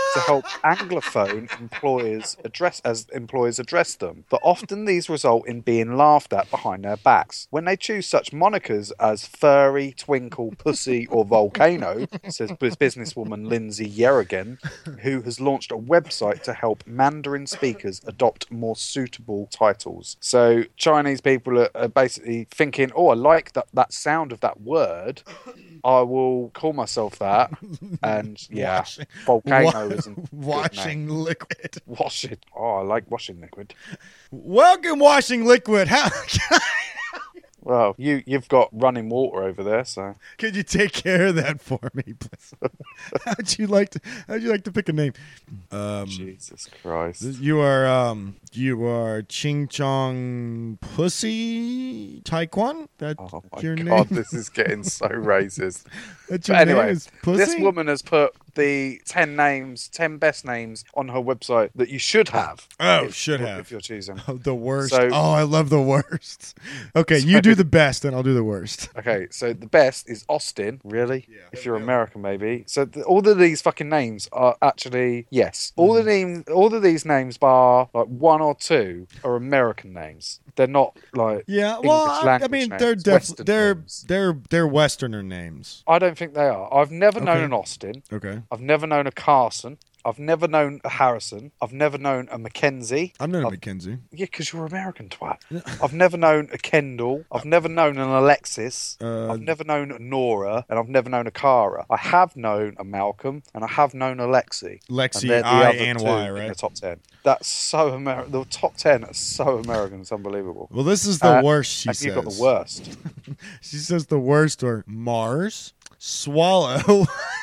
to help Anglophone employers address as employers address them, but often these result in being laughed at behind their backs. When they choose such monikers as furry, twinkle, pussy, or volcano, says bus- businesswoman Lindsay Yerrigan, who has launched a website to help Mandarin speakers adopt more suitable titles. So Chinese people are, are basically thinking, oh, I like that, that sound of that word. I will call myself that. And yeah, Washing- volcano wa- isn't a good washing name. liquid. Washing. Oh, I like washing liquid. Welcome, washing liquid. How Well, you you've got running water over there, so could you take care of that for me, please? How'd you like to? How'd you like to pick a name? Um, Jesus Christ. you are um, you are Ching Chong Pussy Taekwon. That's Oh my your God, name. this is getting so racist. That's But your anyway, name is Pussy. this woman has put the ten names, ten best names on her website that you should have. Oh, if- should if have. you're choosing. Oh, the worst. So- oh, I love the worst. Okay, you do the best, and I'll do the worst. Okay, so the best is Austin. Really? If you're American, maybe. So th- all of these fucking names are actually yes. All Mm. the names, all of these names, bar like one or two, are American names. They're not like Yeah, English well, I, I language mean, names, they're definitely Western they're names. they're they're Westerner names. I don't think they are. I've never known Okay. an Austin. Okay, I've never known a Carson. I've never known a Harrison. I've never known a Mackenzie. I'm not a I've- Mackenzie. Yeah, because you're American, twat. I've never known a Kendall. I've never known an Alexis. Uh, I've never known a Nora. And I've never known a Cara. I have known a Malcolm. And I have known a Lexi. Lexi, and they're the I other and two Y, in right? the top ten. That's so American. The top ten are so American. It's unbelievable. Well, this is the Uh, worst. She and says. you've got the worst. She says the worst are Mars, Swallow,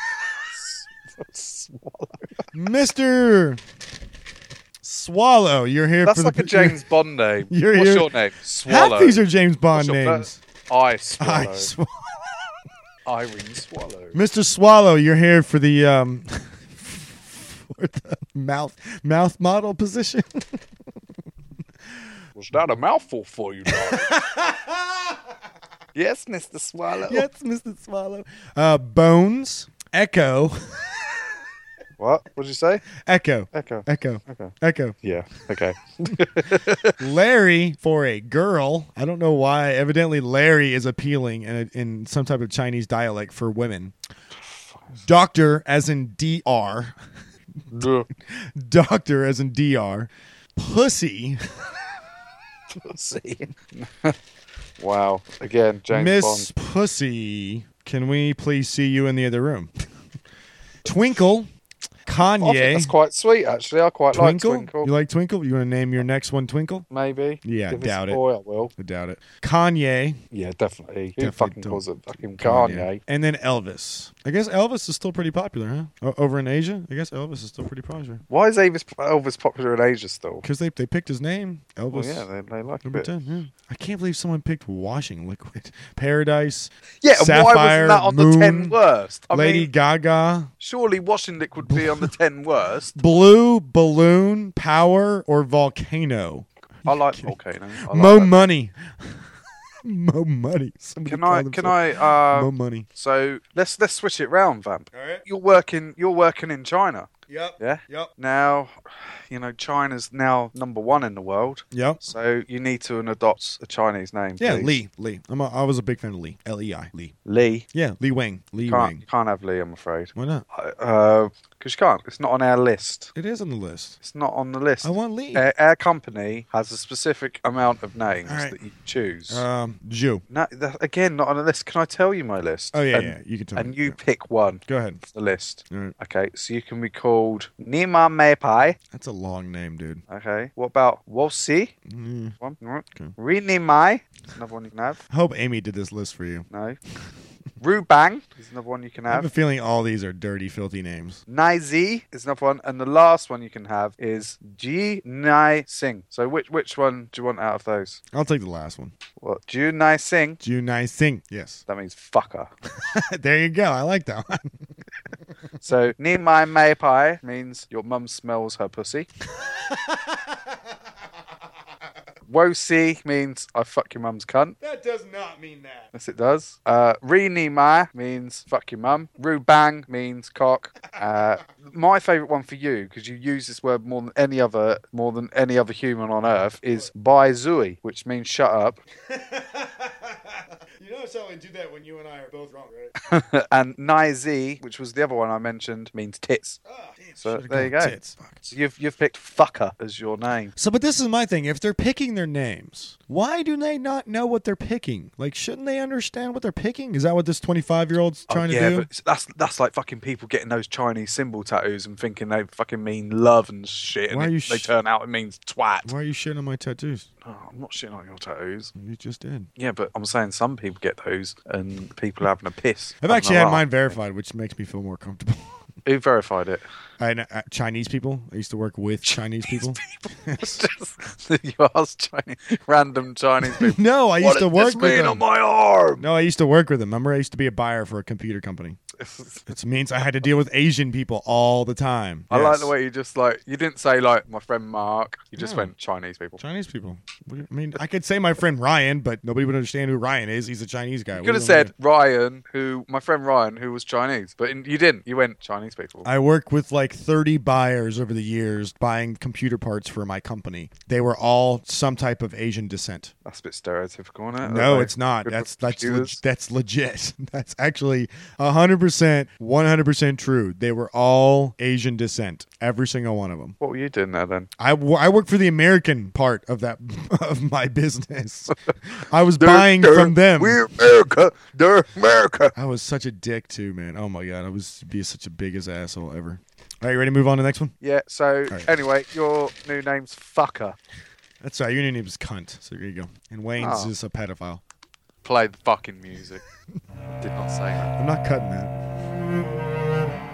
Swallow. Mister Swallow. You're here That's for like the a James Bond name. You're What's here- your name? Swallow. Half these are James Bond What's your names. I Swallow. I Swallow. Irene Swallow. Mister Swallow, you're here for the um for the mouth mouth model position. Was that a mouthful for you, dog? Yes, Mister Swallow. Yes, Mister Swallow. Uh, Bones, Echo, What? What'd you say? Echo, Echo. Echo, Okay. Echo. Yeah. Okay. Larry for a girl. I don't know why. Evidently, Larry is appealing in, a, in some type of Chinese dialect for women. Doctor, as in D R. Duh. Doctor, as in D R. Pussy, See. Wow. Again, James Miss Bond. Pussy. Can we please see you in the other room? Twinkle, I think Kanye. that's quite sweet, actually. I quite Twinkle? like Twinkle. You like Twinkle? You want to name your next one Twinkle? Maybe. Yeah, if doubt it's it. a boy, I will. I doubt it. Kanye. Yeah, definitely. Who Definitely fucking don't. calls it fucking Kanye? And then Elvis. I guess Elvis is still pretty popular, huh? O- over in Asia, I guess Elvis is still pretty popular. Why is Elvis, Elvis popular in Asia still? Because they, they picked his name, Elvis. Well, yeah, they, they like Number it. ten, yeah. I can't believe someone picked washing liquid. Paradise. Yeah, and why Sapphire, wasn't that on Moon, the ten worst? I Lady mean, Gaga. surely washing liquid would be on the ten worst. Blue, Balloon, Power, or Volcano. I like Volcano. I like Mo that. Money. Mo Money. Somebody Can call I? Can themselves I? Mo Uh, Money. so let's let's switch it round, Vamp. All right. You're working. You're working in China. Yep. Yeah. Yep. Now, you know, China's now number one in the world. Yep. So you need to adopt a Chinese name. Yeah, please. Lee. Lee. I'm a, I was a big fan of Lee. L E I. Lee. Lee. Yeah, Lee Wang. Lee Can't Wang. you can't have Lee, I'm afraid. Why not? Uh, because you can't. It's not on our list. It is on the list. It's not on the list. I want Lee. Our, our company has a specific amount of names All right. that you choose. Um, Jew. no, that, again, not on the list. Can I tell you my list? Oh yeah, and, yeah. You can tell And me. you Yeah. pick one. Go ahead. The list. All right. Okay, so you can be called Nima Mepai. That's a long name, dude. Okay. What about Wosi? Mm. One. All right. Okay. Rini Mai. Another one you can have. I hope Amy did this list for you. No. Rubang is another one you can I have a have. feeling all these are dirty, filthy names. Naizi is another one, and the last one you can have is Ji Nai Singh. So which which one do you want out of those? I'll take the last one. What? Ju Nai Singh. Junai Singh. Yes. That means fucker. There you go. I like that one. So Ni Mai Mai Pai means your mum smells her pussy. Wosi means I fuck your mum's cunt. That does not mean that. Yes, it does. Uh, Rini Ma means fuck your mum. Rubang means cock. Uh, my favourite one for you, because you use this word more than any other, more than any other human on earth, is Bai Zui, which means shut up. You notice how I do that when you and I are both wrong, right? And Nai Z, which was the other one I mentioned, means tits. Oh, damn, So should've there you gone go. Tits. Fuck. So you've you've picked fucker as your name. So, but this is my thing. If they're picking their names, why do they not know what they're picking? Like, shouldn't they understand what they're picking? Is that what this twenty-five-year-old's trying oh, yeah, to do? but that's that's like fucking people getting those Chinese symbol tattoos and thinking they fucking mean love and shit, and Why are it- you they sh- turn out it means twat. Why are you shitting on my tattoos? Oh, I'm not shitting on your tattoos. You just did. Yeah, but I'm saying some people get those, and people are having a piss. I've having actually a had laugh. mine verified, which makes me feel more comfortable. Who verified it? I know, uh, Chinese people. I used to work with Chinese people. It's just you ask Chinese, random Chinese people. No, I used what to does work this with mean them. on my arm? No, I used to work with them. Remember, I used to be a buyer for a computer company. It means I had to deal with Asian people all the time. I like Yes. the way you just like you didn't say like my friend Mark. You just No. went Chinese people. Chinese people. What do you- I mean, I could say my friend Ryan, but nobody would understand who Ryan is. He's a Chinese guy. You What could do have you want said Ryan, who my friend Ryan, who was Chinese, but in, you didn't. You went Chinese people. I worked with like thirty buyers over the years buying computer parts for my company. They were all some type of Asian descent. That's a bit stereotypical, isn't it? No, Like, it's not. good That's with that's leg- computers. that's legit. That's actually one hundred percent, one hundred percent true. They were all Asian descent, every single one of them. What were you doing there then? I, w- I work for the American part of that of my business. I was They're- buying they're- from them. We're America. They're America. I was such a dick too, man. Oh my god, I was be such a biggest asshole ever. All right, you ready to move on to the next one? Yeah. So right. anyway, your new name's Fucker. That's right. Your new name is Cunt. So here you go. And Wayne's Oh. is a pedophile. Play the fucking music. Did not say that. I'm not cutting that.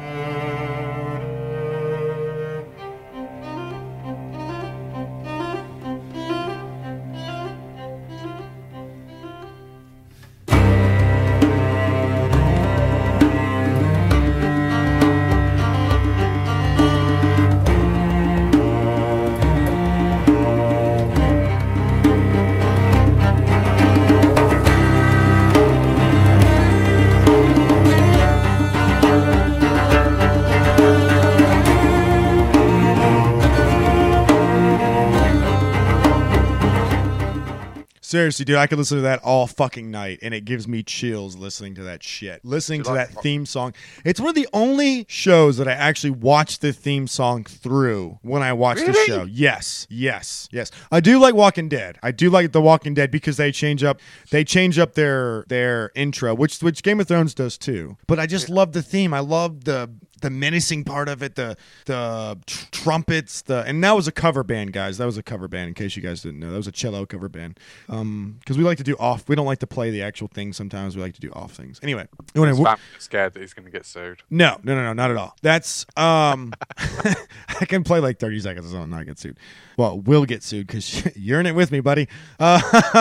Seriously, dude, I could listen to that all fucking night, and it gives me chills listening to that shit. Listening You to like that rock- theme song. It's one of the only shows that I actually watch the theme song through when I watch the Really? show. Yes, yes, yes. I do like Walking Dead. I do like The Walking Dead because they change up they change up their their intro, which which Game of Thrones does too. But I just love the theme. I love the the menacing part of it, the the tr- trumpets, the and that was a cover band, guys. That was a cover band. In case you guys didn't know, that was a cello cover band. Um, because we like to do off. We don't like to play the actual thing. Sometimes we like to do off things. Anyway, anyway, His wh- family's scared that he's going to get sued. no, no, no, no, not at all. That's um, I can play like thirty seconds and not get sued. Well, we'll get sued because you're in it with me, buddy. Uh,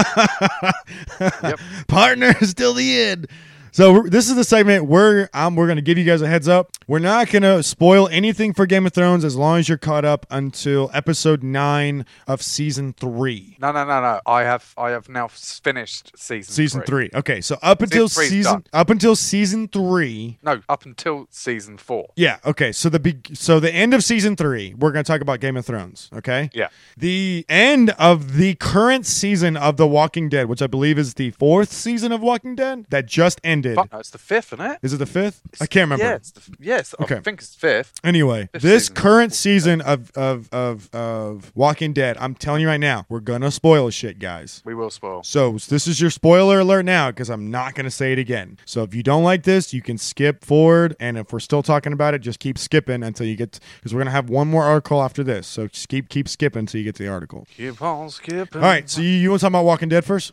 Yep. Partners till the end. So we're- this is the segment where um, we're going to give you guys a heads up. We're not going to spoil anything for Game of Thrones as long as you're caught up until episode nine of season three. No, no, no, no. I have, I have now s- finished season. Season three. Okay, so up until three's season done. up until season three. No, up until season four. Yeah. Okay. So the big, so the end of season three, we're going to talk about Game of Thrones. Okay. Yeah. The end of the current season of The Walking Dead, which I believe is the fourth season of Walking Dead that just ended. Fuck no, it's the fifth, isn't it? Is it the fifth? I can't remember. Yeah, it's the, f- yes, Okay. I think it's fifth. Anyway, Fifth this season. current season of, of of of Walking Dead, I'm telling you right now, we're gonna spoil shit, guys. We will spoil. So this is your spoiler alert now because I'm not going to say it again. So if you don't like this, you can skip forward. And if we're still talking about it, just keep skipping until you get, because we're going to have one more article after this. So just keep keep skipping until you get to the article. Keep on skipping. All right. So you, you want to talk about Walking Dead first?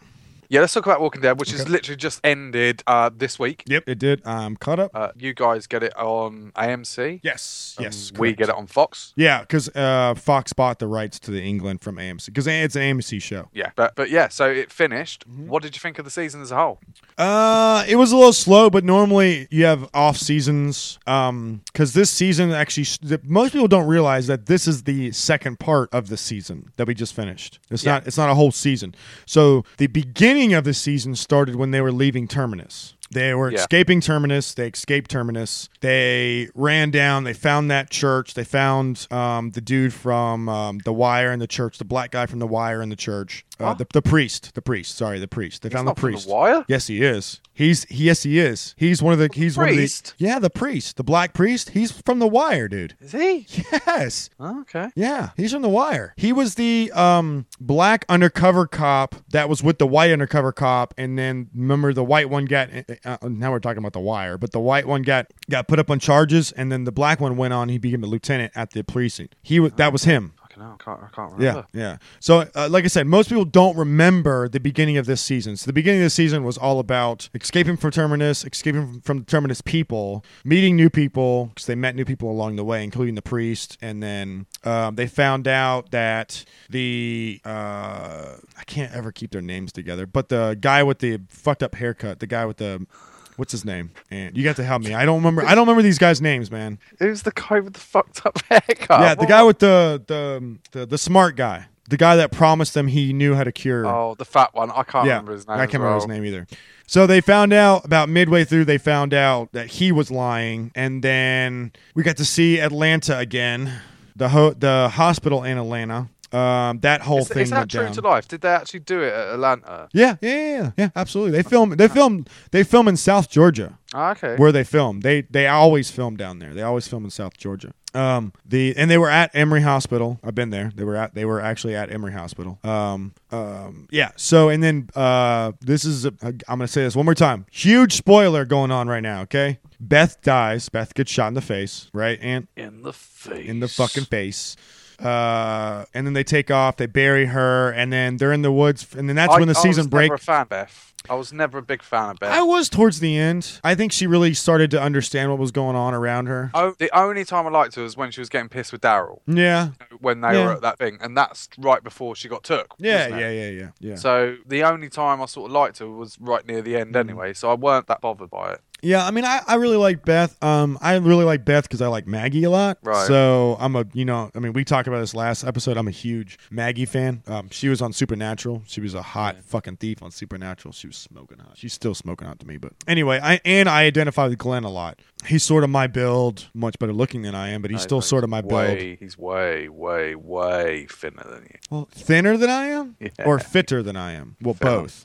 Yeah, let's talk about Walking Dead, which has literally just ended uh, this week. Yep, it did. I'm caught up. Uh, you guys get it on A M C. Yes, Um, yes. We correct. get it on Fox. Yeah, because uh, Fox bought the rights to the England from A M C because it's an A M C show. Yeah, but but yeah, so it finished. Mm-hmm. What did you think of the season as a whole? Uh, it was a little slow, but normally you have off seasons. Um, because this season actually, most people don't realize that this is the second part of the season that we just finished. It's Yeah. not. It's not a whole season. So the beginning of the season started when they were leaving Terminus. They were Yeah. escaping Terminus. They escaped Terminus. They ran down. They found that church. They found um, the dude from um, The Wire in the church, the black guy from The Wire in the church. Uh, What? the, the priest. The priest. Sorry, the priest. They He's found not the from priest. The Wire? Yes, he is. He's he, yes, he is. He's one of the. He's one of the. priest? Yeah, the priest, the black priest. He's from The Wire, dude. Is he? Yes. Oh, okay. Yeah, he's from The Wire. He was the um, black undercover cop that was with the white undercover cop, and then remember the white one got. Uh, now we're talking about The Wire, but the white one got got put up on charges, and then the black one went on. He became a lieutenant at the precinct. He was that was him. Fucking hell, I can't, I can't Yeah, remember. yeah. So, uh, like I said, most people don't remember the beginning of this season. So, the beginning of the season was all about escaping from Terminus, escaping from, from the Terminus people, meeting new people, because they met new people along the way, including the priest. And then um, they found out that the, uh, I can't ever keep their names together, but the guy with the fucked up haircut, the guy with the, what's his name? And you got to help me. I don't remember. I don't remember these guys' names, man. Who's the guy with the fucked up haircut? Yeah, the What? guy with the the the, the smart guy. The guy that promised them he knew how to cure. Oh, the fat one. I can't yeah, remember his name. I can't as remember his well. name either. So they found out about midway through. They found out that he was lying, and then we got to see Atlanta again, the ho- the hospital in Atlanta. Um, that whole Is, thing is that went true down. to life? Did they actually do it at Atlanta? Yeah, yeah, yeah, yeah, yeah, absolutely. They film. They film. They film in South Georgia. Ah, okay. Where they film. They they always film down there. They always film in South Georgia. Um the and they were at Emory Hospital. I've been there. They were at they were actually at Emory Hospital. Um um yeah. So and then uh this is a, I'm going to say this one more time. Huge spoiler going on right now, okay? Beth dies. Beth gets shot in the face, right? And in the face. in the fucking face. Uh and then they take off, they bury her, and then they're in the woods, and then that's I, when the I season was breaks. Never a fan of Beth. I was never a big fan of Beth. I was towards the end. I think she really started to understand what was going on around her. Oh, the only time I liked her was when she was getting pissed with Daryl Yeah. when they Yeah. were at that thing, and that's right before she got took. Yeah, wasn't it? yeah, yeah, yeah, yeah. So the only time I sort of liked her was right near the end, anyway. So I weren't that bothered by it. Yeah, I mean, I, I really like Beth. Um, I really like Beth because I like Maggie a lot. Right. So I'm a, you know, I mean, we talked about this last episode. I'm a huge Maggie fan. Um, she was on Supernatural. She was a hot fucking thief on Supernatural. She was smoking hot. She's still smoking hot to me. But anyway, I and I identify with Glenn a lot. He's sort of my build, much better looking than I am, but he's No, still no, sort of my way, build. He's way, way, way thinner than you. Well, thinner than I am, Yeah. or fitter than I am. Well, Fair. both.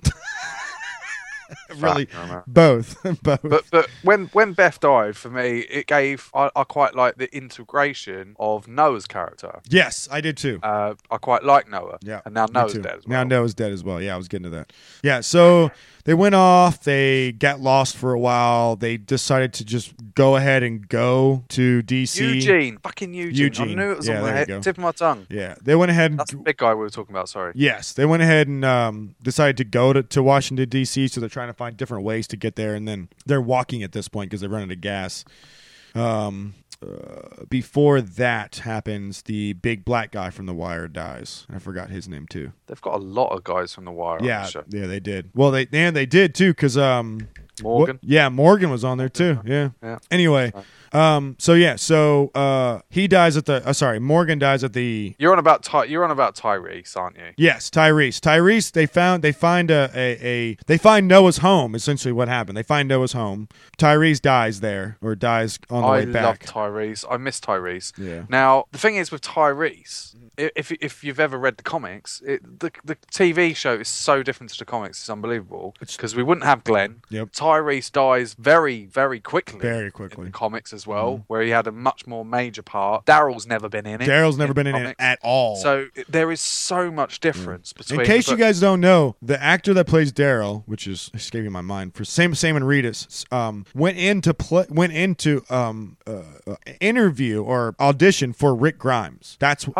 really, Fat, I know. both, both. But but when when Beth died, for me, it gave I, I quite like the integration of Noah's character. Yes, I did too. Uh, I quite like Noah. Yeah, and now me Noah's too. dead as Now well. Noah's dead as well. Yeah, I was getting to that. Yeah, so they went off. They got lost for a while. They decided to just go ahead and go to D C. Eugene, fucking Eugene. Eugene. I knew it was Yeah, on my there you head, go. tip of my tongue. Yeah, they went ahead and That's the big guy we were talking about. Sorry. yes, they went ahead and um, decided to go to, to Washington D C. So they're trying to find different ways to get there, and then they're walking at this point because they're running out of gas. Um, uh, before that happens, the big black guy from The Wire dies. I forgot his name too. They've got a lot of guys from The Wire on Yeah, the show. yeah, they did. Well, they and they did too, because um, Morgan. what- yeah, Morgan was on there too. Yeah. Yeah. Anyway, um, so yeah, so uh, he dies at the. Uh, sorry, Morgan dies at the. You're on about Ty- you're on about Tyrese, aren't you? Yes, Tyrese. Tyrese. They found. They find a, a a. They find Noah's home. Essentially, what happened? They find Noah's home. Tyrese dies there, or dies on the I way love back. Tyrese. I miss Tyrese. Yeah. Now the thing is with Tyrese, i- if if you've ever read the comics, it, the the T V show is so different to the comics. It's unbelievable because we wouldn't have Glenn. Yep. Tyrese dies very very quickly. Very quickly. in the comics as well, where he had a much more major part. Daryl's never been in it. Daryl's never been in it comics. at all. So it- there is so much difference between. In case you but- guys don't know, the actor that plays Daryl, which is escaping my mind, for Sam Sam and Reedus, um, went into play, went into um, uh, uh, interview or audition for Rick Grimes. That's Oh, that, did he?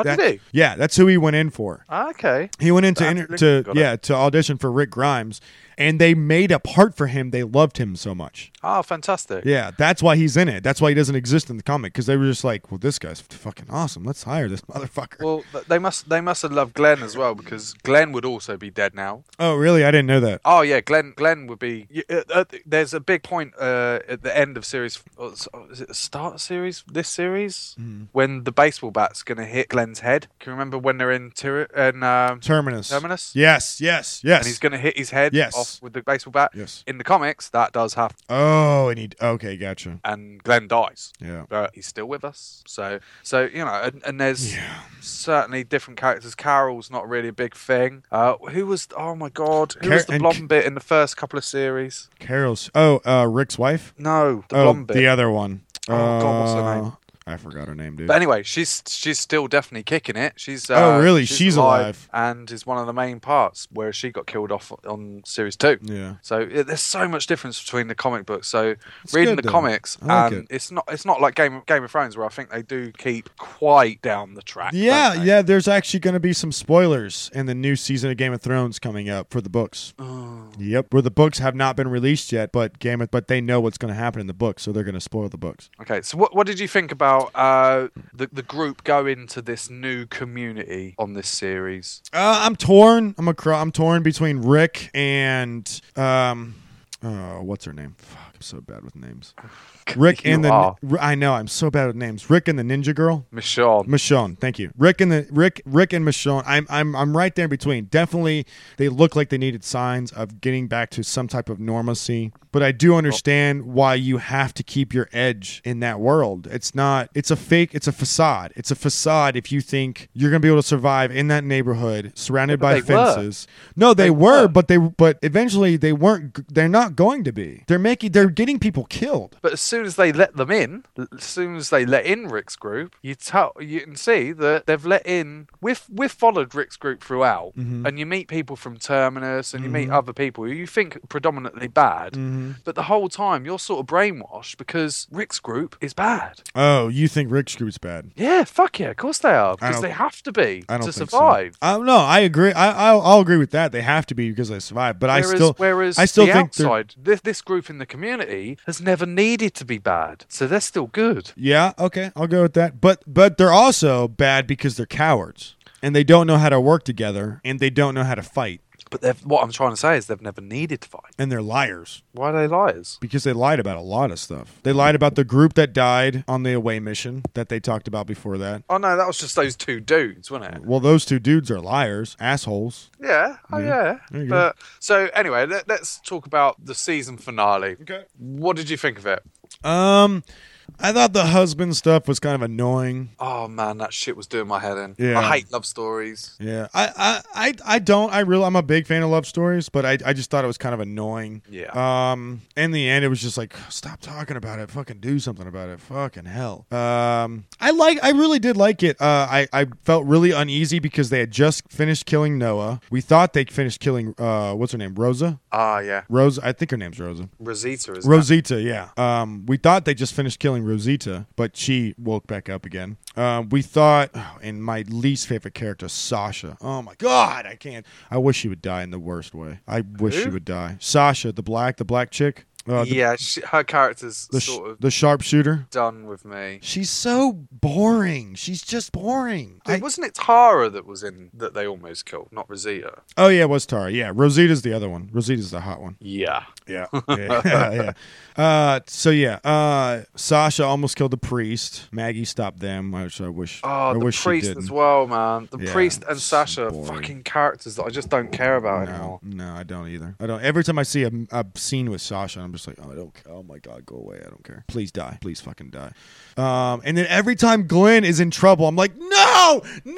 Yeah, that's who he went in for. Okay. He went in to, That's inter- really to good. yeah to audition for Rick Grimes, and they made a part for him. They loved him so much. Oh, fantastic. Yeah, that's why he's in it. That's why he doesn't exist in the comic, because they were just like, well, this guy's fucking awesome. Let's hire this motherfucker. Well, th- they must they must have loved Glenn as well, because Glenn would also be dead now. Oh, really? I didn't know that. Oh yeah, Glenn. Glenn would be. y- Uh, uh, there's a big point uh, at the end of series. uh, s- uh, Is it the start of series? This series Mm-hmm. when the baseball bat's going to hit Glenn's head. Can you remember when they're in Tyr- in um, Terminus. Terminus? Yes, yes, yes. And he's going to hit his head Yes. off with the baseball bat. Yes. In the comics, that does happen, Oh, and he. Okay, gotcha. and Glenn dies. Yeah. But he's still with us. So, so you know, and, and there's certainly different characters. Carol's not really a big thing. Uh, who was? Oh my god, who Car- was the and blonde bit in the first couple of series? Carol's. Oh, uh, Rick's wife. No, the oh, blonde bit. the other one. Oh, God, what's her Uh, name? I forgot her name, dude. But anyway, she's she's still definitely kicking it. She's uh, Oh, really? She's alive. and is one of the main parts where she got killed off on series two. Yeah. So it, there's so much difference between the comic books. So It's reading good, the though. comics, I like and it. it's not it's not like Game of, Game of Thrones where I think they do keep quite down the track. Yeah, don't they? yeah. There's actually going to be some spoilers in the new season of Game of Thrones coming up for the books. Oh. Yep, where the books have not been released yet, but Game of, but they know what's going to happen in the books, so they're going to spoil the books. Okay, so what what did you think about uh, the the group go into this new community on this series? Uh, I'm torn. I'm a cro- I'm torn between Rick and um, oh, what's her name? Fuck, I'm so bad with names. Rick You and the are. I know I'm so bad with names. Rick and the Ninja Girl. Michonne. Michonne, thank you. Rick and the Rick, Rick and Michonne. I'm, I'm, I'm right there in between. Definitely, they look like they needed signs of getting back to some type of normalcy. But I do understand why you have to keep your edge in that world. It's not. It's a fake. It's a facade. It's a facade. If you think you're gonna be able to survive in that neighborhood, surrounded Yeah, by but they were. fences. No, they, They were, were. but they, but eventually they weren't. g- They're not going to be. They're making. They're getting people killed. But as soon as they let them in, as soon as they let in Rick's group, you tell you can see that they've let in. We've we've followed Rick's group throughout, Mm-hmm. and you meet people from Terminus, and you meet other people who you think predominantly bad, Mm-hmm. but the whole time you're sort of brainwashed because Rick's group is bad. Oh, you think Rick's group's bad? Yeah, fuck yeah, of course they are, because don't- they have to be I don't to think survive. So. Uh, no, I agree. I, I'll, I'll agree with that. They have to be because they survive. But Whereas, I still, whereas I still the think they're- outside, this, this group in the community has never needed to be bad, so they're still good. Yeah, okay, I'll go with that. But but they're also bad because they're cowards and they don't know how to work together and they don't know how to fight But they've, what I'm trying to say is they've never needed to fight. and they're liars Why are they liars? because they lied about a lot of stuff. They lied about the group that died on the away mission that they talked about before that. Oh no, that was just those two dudes, wasn't it? Well, those two dudes are liars, assholes. Yeah, oh yeah. There you But so anyway, let, let's talk about the season finale. Okay. What did you think of it? Um, I thought the husband stuff was kind of annoying. Oh man, that shit was doing my head in. Yeah. I hate love stories. Yeah, I, I, I, I don't. I really, I'm a big fan of love stories, but I, I just thought it was kind of annoying. Yeah. Um. In the end, it was just like, stop talking about it. Fucking do something about it. Fucking hell. Um. I like. I really did like it. Uh. I, I felt really uneasy because they had just finished killing Noah. We thought they finished killing. Uh. What's her name? Rosa. Ah, yeah. Rosa. I think her name's Rosa. Rosita is Rosita, yeah. Um, we thought they just finished killing Rosita, but she woke back up again. Um, we thought, oh, and my least favorite character, Sasha. Oh my God, I can't. I wish she would die in the worst way. I wish she Who? would die. Sasha, the black, the black chick. Uh, the, yeah, she, her character's the, sh- sort of the sharpshooter. done with me. She's so boring. She's just boring. Dude, I- wasn't it Tara that was in that they almost killed, not Rosita? oh yeah, it was Tara. Yeah, Rosita's the other one. Rosita's the hot one. Yeah. Yeah, yeah, yeah. Uh, so yeah, uh, Sasha almost killed the priest. Maggie stopped them, which I wish. Oh, I the wish she priest didn't. as well, man. The Yeah, priest and it's Sasha are boring. fucking characters that I just don't care about No, anymore. no, I don't either. I don't. Every time I see a, a scene with Sasha, I'm just like, oh, I don't. Oh my God, go away. I don't care. Please die. Please fucking die. Um, and then every time Glenn is in trouble, I'm like, no,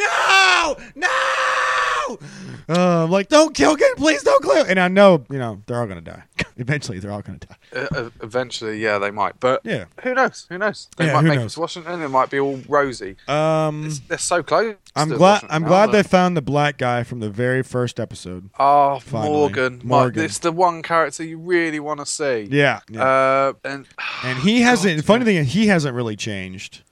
no, no. Uh, I'm like, don't kill Glenn, please don't kill. And I know, you know, they're all gonna die. Eventually, they're all gonna die. Uh, uh, eventually, yeah, they might. But Yeah. who knows? Who knows? They Yeah, might who make knows? it to Washington. It might be all rosy. Um, They're so close. I'm to glad. Washington I'm now, glad they aren't found the black guy from the very first episode. Oh, Finally. Morgan. Morgan. It's the one character you really want to see. Yeah. yeah. Uh, and And he hasn't. Funny thing, is he hasn't really changed.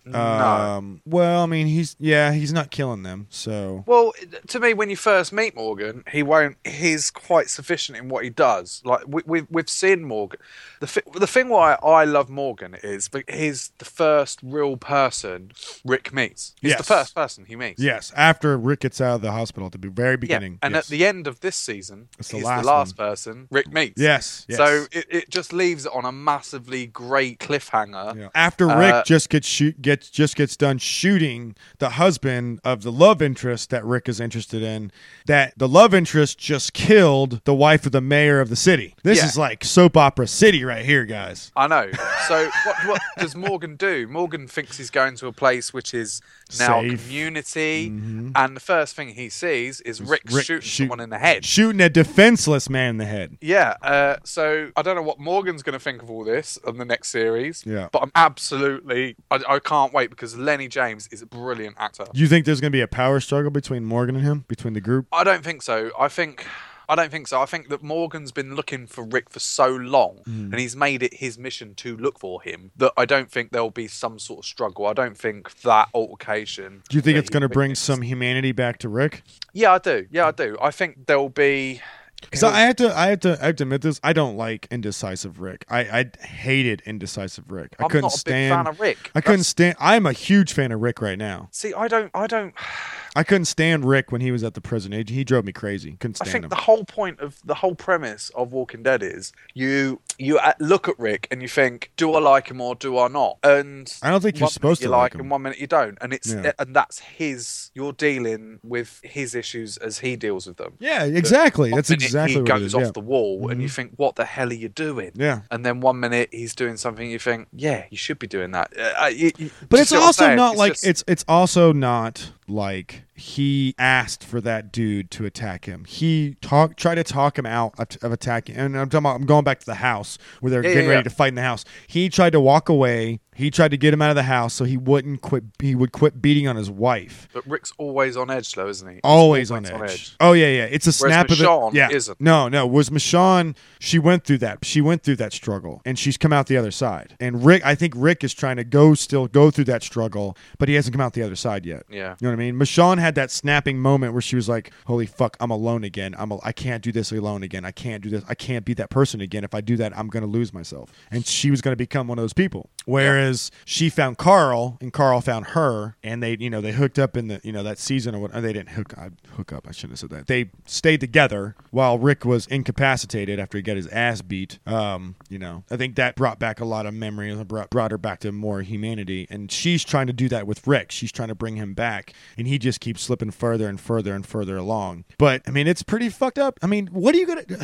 No. Um, well, I mean, he's yeah, he's not killing them. So Well, to me, when you first meet Morgan, he won't. He's quite sufficient in what he does. Like we, we've we've seen Morgan. The fi- the thing why I love Morgan is that he's the first real person Rick meets. He's Yes. the first person he meets. yes, after Rick gets out of the hospital at the very Yeah. beginning, And yes. at the end of this season, It's the he's last the last one. person Rick meets. yes, yes. So it, it just leaves it on a massively great cliffhanger. Yeah. After Rick Uh, just gets shoot gets just gets done shooting the husband of the love interest that Rick is interested in, that the love interest just killed the wife of the mayor of the city. This Yeah. is like soap opera city right here, guys. I know. So what, what does Morgan do? Morgan thinks he's going to a place which is now a Safe. community, Mhm. and the first thing he sees is Rick, Rick shooting shoot- someone in the head. Shooting a defenseless man in the head. Yeah, uh, so I don't know what Morgan's going to think of all this on the next series. Yeah. But I'm absolutely, I, I can't wait because Lenny James is a brilliant actor. Do you think there's going to be a power struggle between Morgan and him, between the group? I don't think so. I think. I don't think so. I think that Morgan's been looking for Rick for so long, Mm. and he's made it his mission to look for him, that I don't think there'll be some sort of struggle. I don't think that altercation. Do you think that it's he going to bring witnessed- some humanity back to Rick? Yeah, I do. Yeah, I do. I think there'll be. So I have to, I have to, I have to admit this. I don't like indecisive Rick. I, I hated indecisive Rick. I I'm couldn't not a big stand. fan of Rick. I couldn't That's- stand. I'm a huge fan of Rick right now. See, I don't. I don't. I couldn't stand Rick when he was at the prison. He, he drove me crazy. Couldn't I stand think him. the whole point of the whole premise of Walking Dead is you you uh, look at Rick and you think, do I like him or do I not? And I don't think you're one supposed minute to you like like him. one minute you don't, and it's Yeah. and that's his. You're dealing with his issues as he deals with them. Yeah, exactly. One That's minute exactly he what goes it is. off Yeah. the wall, and you Mhm. think, what the hell are you doing? Yeah. And then one minute he's doing something, you think, yeah, you should be doing that. Uh, you, you, But do you it's see what I'm also saying? not It's like just- it's it's also not like he asked for that dude to attack him. He talk tried to talk him out of, of attacking. And I'm talking about, I'm going back to the house where they're Yeah, getting yeah, ready yeah. to fight in the house. He tried to walk away. He tried to get him out of the house so he wouldn't quit. He would quit beating on his wife. But Rick's always on edge, though, isn't he? He's Always on edge. Oh yeah, yeah. It's a snap of Michonne the yeah. isn't. No, no. Was Michonne? She went through that. She went through that struggle, and she's come out the other side. And Rick, I think Rick is trying to go still go through that struggle, but he hasn't come out the other side yet. Yeah. You know what I mean? Michonne had that snapping moment where she was like, "Holy fuck, I'm alone again. I'm a, I can't do this alone again. I can't do this. I can't be that person again. If I do that, I'm gonna lose myself." And she was gonna become one of those people. Whereas she found Carl, and Carl found her, and they, you know, they hooked up in the, you know, that season or what? They didn't hook, I, hook up. I shouldn't have said that. They stayed together while Rick was incapacitated after he got his ass beat. Um, you know, I think that brought back a lot of memories. Brought brought her back to more humanity, and she's trying to do that with Rick. She's trying to bring him back, and he just keeps slipping further and further and further along. But I mean, it's pretty fucked up. I mean, what are you gonna?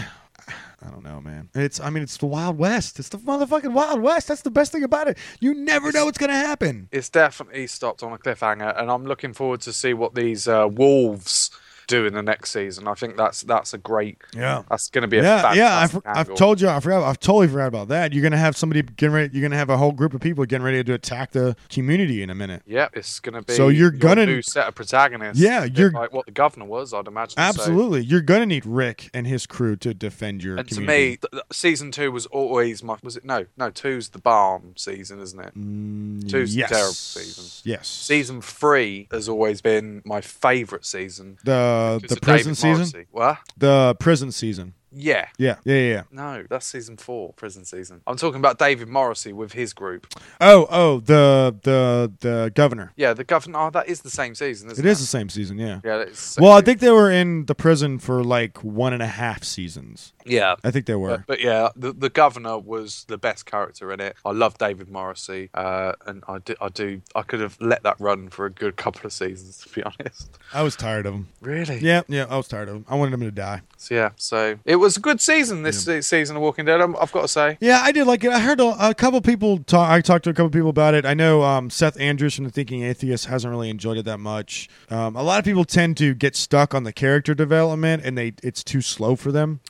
I don't know, man. It's, I mean, it's the Wild West. It's the motherfucking Wild West. That's the best thing about it. You never know what's gonna happen. It's definitely stopped on a cliffhanger, and I'm looking forward to see what these uh, wolves do in the next season. I think that's that's a great. Yeah. That's going to be a Yeah, yeah. I've, fantastic I've angle. told you. I forgot. I've totally forgot about that. You're gonna have somebody getting ready. You're gonna have a whole group of people getting ready to attack the community in a minute. Yeah, it's going to be. So you're your gonna- new set of protagonists. Yeah, a bit you're- like what the governor was, I'd imagine. So- Absolutely, you're gonna need Rick and his crew to defend your And to community. me, th- th- season two was always my. Was it no, no? Two's the balm season, isn't it? Mm, Two's yes. the terrible season. Yes. Season three has always been my favourite season. the because the of prison David season. Morrissey. What? The prison season. Yeah. Yeah, yeah, yeah. yeah. No, that's season four, prison season. I'm talking about David Morrissey with his group. Oh, oh, the the the governor. Yeah, the governor. Oh, that is the same season, isn't It it? is the same season. Yeah. Yeah, it's the same Well, I season. think they were in the prison for like one and a half seasons. Yeah. I think they were. But, but yeah, the, the governor was the best character in it. I love David Morrissey, uh, and I do, I do, I could have let that run for a good couple of seasons, to be honest. I was tired of him. Really? Yeah, yeah, I was tired of him. I wanted him to die. So yeah, so it was a good season this se- season of Walking Dead. I'm, I've got to say. Yeah, I did like it. I heard a, a couple people talk. I talked to a couple people about it. I know um, Seth Andrews from The Thinking Atheist hasn't really enjoyed it that much. Um, a lot of people tend to get stuck on the character development, and they it's too slow for them. It is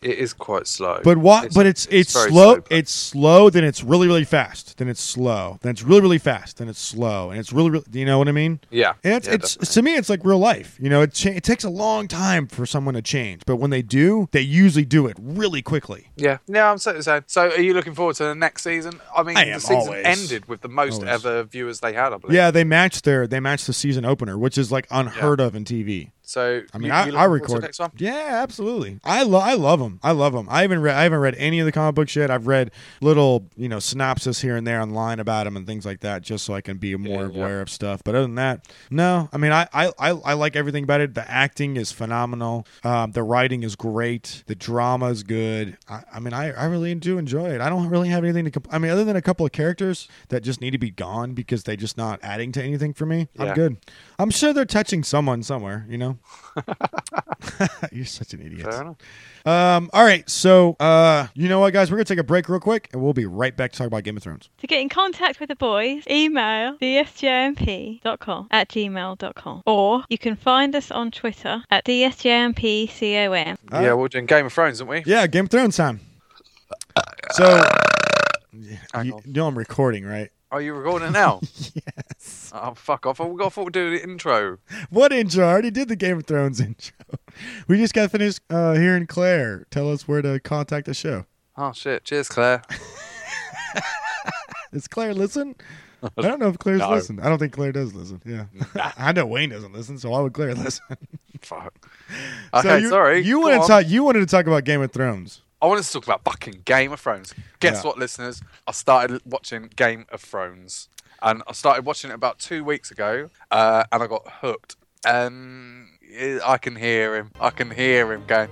quite slow. But what? It's- but it's it's, very slow. but- It's slow. Then it's really really fast. Then it's slow. Then it's really really fast. Then it's slow. And it's really really. You know what I mean? Yeah. And it's yeah, it's definitely. to me it's like real life. You know, it cha- it takes a long time for someone to change, but when they do, they usually do it really quickly. Yeah, yeah, I'm so the same. So, are you looking forward to the next season? I mean, I the am, season always. ended with the most Always. ever viewers they had, I believe. Yeah, they matched their they matched the season opener, which is like unheard of in T V. So, I mean, you, I, you I looking forward to record. the next one? Yeah, absolutely. I lo- I love them. I love them. I haven't read I haven't read any of the comic book shit. I've read little you know synopsis here and there online about them and things like that, just so I can be more Yeah, yeah. aware of stuff. But other than that, no. I mean, I I, I, I like everything about it. The acting is phenomenal. Um, the writing is great. The drama is good. I, I mean, I, I really do enjoy it. I don't really have anything to. Compl- I mean, other than a couple of characters that just need to be gone because they're just not adding to anything for me. I'm Yeah. good. I'm sure they're touching someone somewhere. You know. You're such an idiot. Fair enough. Um, all right, so uh, you know what, guys? We're gonna take a break real quick, and we'll be right back to talk about Game of Thrones. To get in contact with the boys, email d s j m p dot com at gmail dot com. Or you can find us on Twitter at d s j m p com. Uh, yeah, we're doing Game of Thrones, aren't we? Yeah, Game of Thrones time. So, Hang you, on. you know I'm recording, right? Are you recording now? Yes. Oh, fuck off. I thought I thought we'd do the intro. What intro? I already did the Game of Thrones intro. We just got finished uh, hearing Claire tell us where to contact the show. Oh, shit. Cheers, Claire. Does Claire listen? I don't know if Claire's No. listen. I don't think Claire does listen. Yeah. I know Wayne doesn't listen, so why would Claire listen? Fuck. So Okay, you, sorry. You Go wanted to on. talk you wanted to talk about Game of Thrones. I wanted to talk about fucking Game of Thrones. Guess Yeah. what, listeners? I started watching Game of Thrones. And I started watching it about two weeks ago. Uh, and I got hooked. And I can hear him. I can hear him going,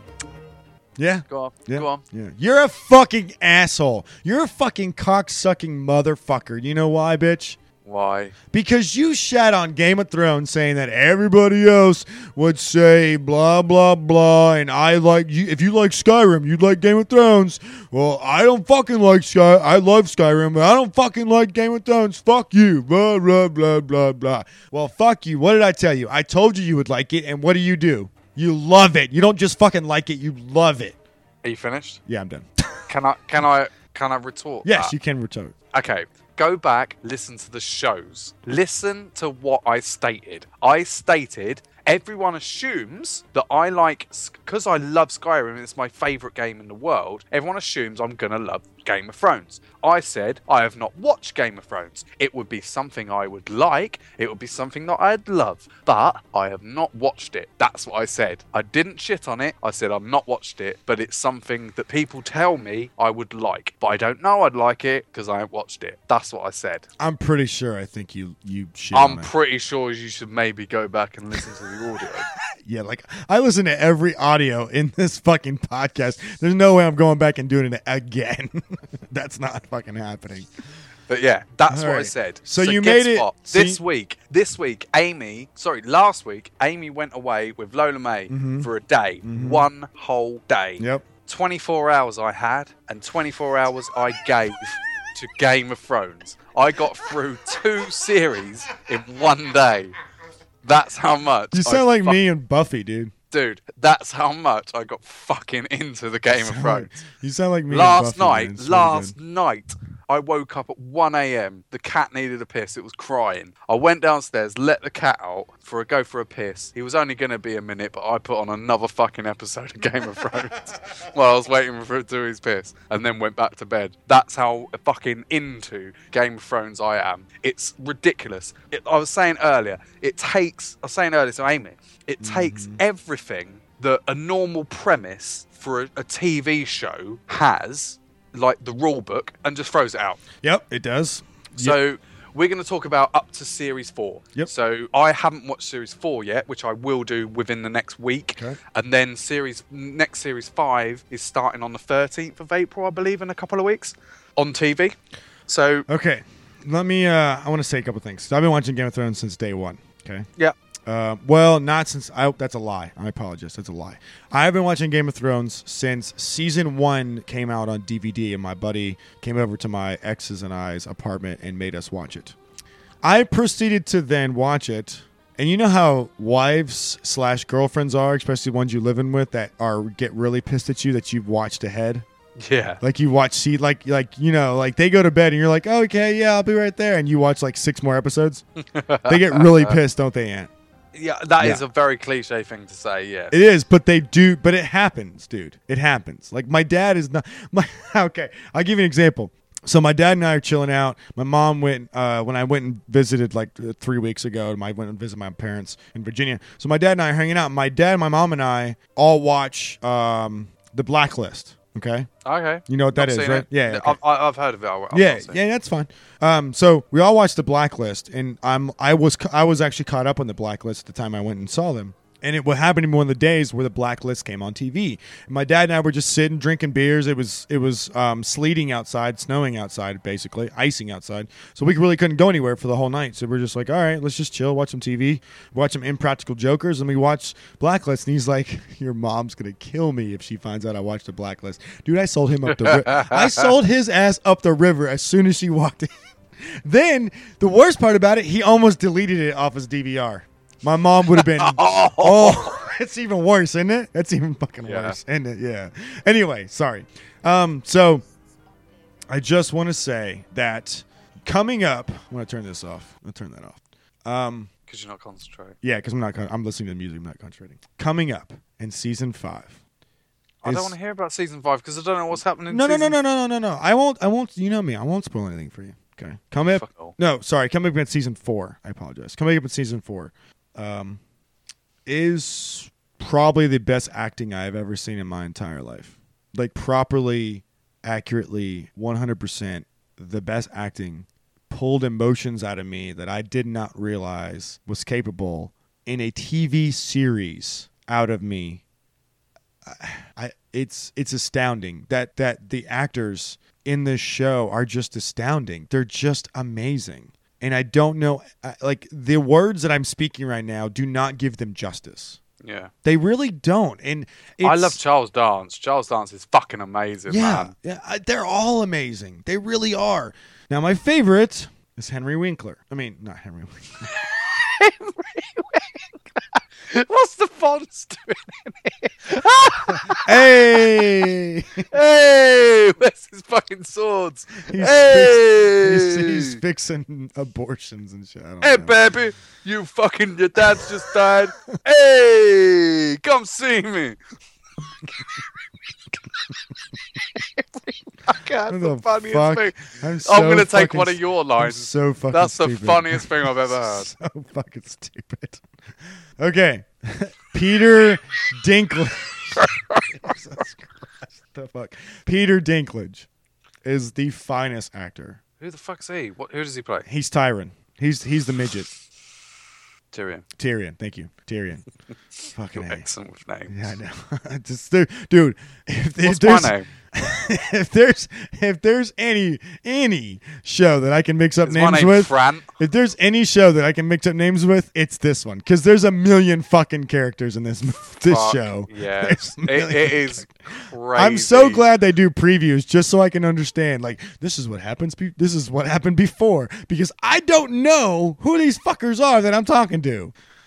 Yeah. go on, Yeah. go on. Yeah. You're a fucking asshole. You're a fucking cock-sucking motherfucker. You know why, bitch? Why? Because you shat on Game of Thrones saying that everybody else would say blah, blah, blah, and I like you. If you like Skyrim, you'd like Game of Thrones. Well, I don't fucking like Sky. I love Skyrim, but I don't fucking like Game of Thrones. Fuck you. Blah, blah, blah, blah, blah. Well, fuck you. What did I tell you? I told you you would like it, and what do you do? You love it. You don't just fucking like it. You love it. Are you finished? Yeah, I'm done. Can I, can I, can I retort Yes, that? you can return. Okay, go back, listen to the shows. Listen to what I stated. I stated everyone assumes that I like, because I love Skyrim and it's my favourite game in the world, everyone assumes I'm going to love Game of Thrones. I said I have not watched Game of Thrones. It would be something I would like, it would be something that I'd love, but I have not watched it. That's what I said. I didn't shit on it. I said I've not watched it, but it's something that people tell me I would like, but I don't know I'd like it because I haven't watched it. That's what I said. I'm pretty sure I think you, you shit I'm on it. pretty sure you should maybe go back and listen to the audio. Yeah, like I listen to every audio in this fucking podcast. There's no way I'm going back and doing it again. That's not fucking happening. But yeah, that's All what I right. said. So you guess made it- What? so this you- week, this week, Amy, sorry, last week, Amy went away with Lola May for a day, one whole day. Mm-hmm. Yep. twenty-four hours I had, and twenty-four hours I gave to Game of Thrones. I got through two series in one day. That's how much. You I sound like fu- me and Buffy, dude. Dude, that's how much I got fucking into the Game of Thrones. You sound like me Last and Buffy, night, man. It's really last good. night, I woke up at one a.m. The cat needed a piss. It was crying. I went downstairs, let the cat out for a go for a piss. He was only going to be a minute, but I put on another fucking episode of Game of Thrones while I was waiting for him to do his piss, and then went back to bed. That's how fucking into Game of Thrones I am. It's ridiculous. It, I was saying earlier, it takes, I was saying earlier to Amy, it takes everything that a normal premise for a, a T V show has, like the rule book, and just throws it out. Yep, it does. So we're going to talk about up to series four. Yep. So I haven't watched series four yet, which I will do within the next week. Okay. And then series next series five is starting on the thirteenth of April, I believe, in a couple of weeks on T V. So Okay, let me. Uh, I want to say a couple things. So I've been watching Game of Thrones since day one. Okay. yeah, Uh, well, not since. I, that's a lie. I apologize. That's a lie. I've been watching Game of Thrones since season one came out on D V D, and my buddy came over to my ex's and I's apartment and made us watch it. I proceeded to then watch it And you know how wives slash girlfriends are, especially ones you're living with, that are get really pissed at you that you've watched ahead. Yeah. Like you watch, see, like like you know, like they go to bed and you're like, oh, okay, yeah, I'll be right there, and you watch like six more episodes. They get really pissed, don't they, Ant? Yeah, that Yeah. is a very cliche thing to say. Yeah. It is, but they do. But it happens, dude. It happens. Like my dad is not. My okay, I'll give you an example. So my dad and I are chilling out. My mom went uh, when I went and visited like uh, three weeks ago. I went and visited my parents in Virginia. So my dad and I are hanging out. My dad, my mom, and I all watch um, The Blacklist. Okay. Okay. You know what that Not is, seen right? it. Yeah. Okay. I've, I- I've heard of it. I've yeah, not seen yeah, it. that's fine. Um, so we all watched The Blacklist, and I'm I was I was actually caught up on The Blacklist at the time I went and saw them. And it what happened to me one of the days where The Blacklist came on T V. And my dad and I were just sitting drinking beers. It was it was um, sleeting outside, snowing outside, basically icing outside. So we really couldn't go anywhere for the whole night. So we're just like, all right, let's just chill, watch some T V, watch some Impractical Jokers, and we watch Blacklist. And he's like, your mom's gonna kill me if she finds out I watched The Blacklist, dude. I sold him up the ri- I sold his ass up the river as soon as she walked in. Then the worst part about it, he almost deleted it off his D V R. My mom would have been, oh, it's even worse, isn't it? That's even fucking Yeah. worse, isn't it? Yeah. Anyway, sorry. Um, so I just want to say that coming up, I'm going to turn this off. I'm going to turn that off. Um, Because you're not concentrating. yeah, because I'm not, con- I'm listening to the music, I'm not concentrating. Coming up in season five. I is- don't want to hear about season five because I don't know what's happening. in No, no, no, season- no, no, no, no, no. I won't, I won't, you know me, I won't spoil anything for you. Okay. Coming up, Fuck all. no, sorry, coming up in season four. I apologize. Coming up in season four. Um, is probably the best acting I've ever seen in my entire life. Like properly, accurately, one hundred percent the best acting, pulled emotions out of me that I did not realize was capable in a T V series out of me. I, I it's it's astounding that that the actors in this show are just astounding. They're just amazing. And I don't know, I- like the words that I'm speaking right now do not give them justice. Yeah. They really don't. And it's, I love Charles Dance. Charles Dance is fucking amazing, yeah, man. yeah, I- they're all amazing. They really are. Now my favorite is Henry Winkler. I mean, not Henry Winkler. What's the fonts doing in here? Hey, Hey, where's his fucking swords? he's, hey, fix, he's, he's fixing abortions and shit. I don't hey, know. baby, you fucking your dad's just died. Hey, come see me. Fuck, that's What the the funniest fuck? thing. I'm, so I'm gonna take fucking one of your I'm lines. so fucking That's the stupid. funniest thing I've ever heard. So fucking stupid. Okay. Peter Dinklage. Jesus Christ. The fuck. Peter Dinklage is the finest actor. Who the fuck's he? What? Who does he play? He's Tyron. He's he's the midget. Tyrion. Tyrion. Thank you. Tyrion. Fucking You're A. excellent with names. Yeah, I know. Just, dude, dude, if, if What's there's my name? if there's if there's any any show that I can mix up Is my names name with, Fran? if there's any show that I can mix up names with, it's this one because there's a million fucking characters in this this Fuck, show. Yeah, There's a it, million it is crazy. I'm so glad they do previews just so I can understand. Like, this is what happens. Be- this is what happened before because I don't know who these fuckers are that I'm talking to.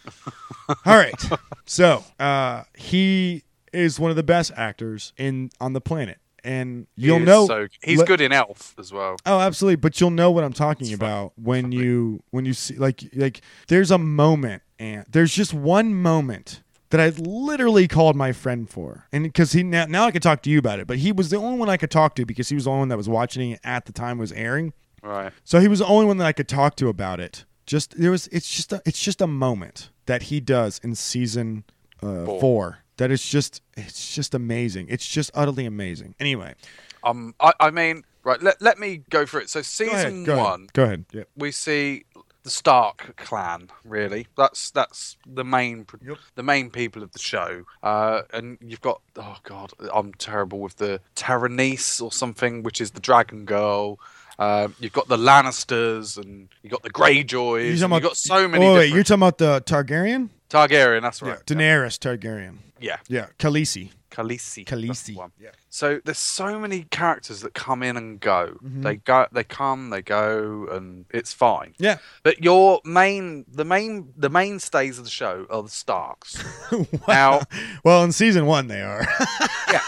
All right, so uh, he is one of the best actors in on the planet, and He you'll is know So, he's let- good in Elf as well. Oh, absolutely. But you'll know what I'm talking It's about when you when you see like like there's a moment and there's just one moment that I literally called my friend for. And because he now, now I could talk to you about it, but he was the only one I could talk to because he was the only one that was watching it at the time it was airing. Right. So he was the only one that I could talk to about it. Just there was it's just a, it's just a moment that he does in season uh, four. Four. That is just it's just amazing. It's just utterly amazing. Anyway, Um, I, I mean, right. Let let me go for it. So go season ahead. Go one, ahead. Go ahead. Yep. we see the Stark clan. Really, that's that's the main pr- Yep. the main people of the show. Uh, and you've got oh god, I'm terrible with the Tyrannise or something, which is the Dragon Girl. Uh, you've got the Lannisters and you've got the Greyjoys. and You've got so many. Oh, wait, different... you're talking about the Targaryen? Targaryen. That's right. Daenerys Targaryen. Yeah. Yeah, Khaleesi. Khaleesi. That's the Khaleesi. one. Yeah. So there's so many characters that come in and go. Mhm. They go, they come, they go, and it's fine. Yeah. But your main, the main, the mainstays of the show are the Starks. Wow. Now, Well, in season one they are. yeah.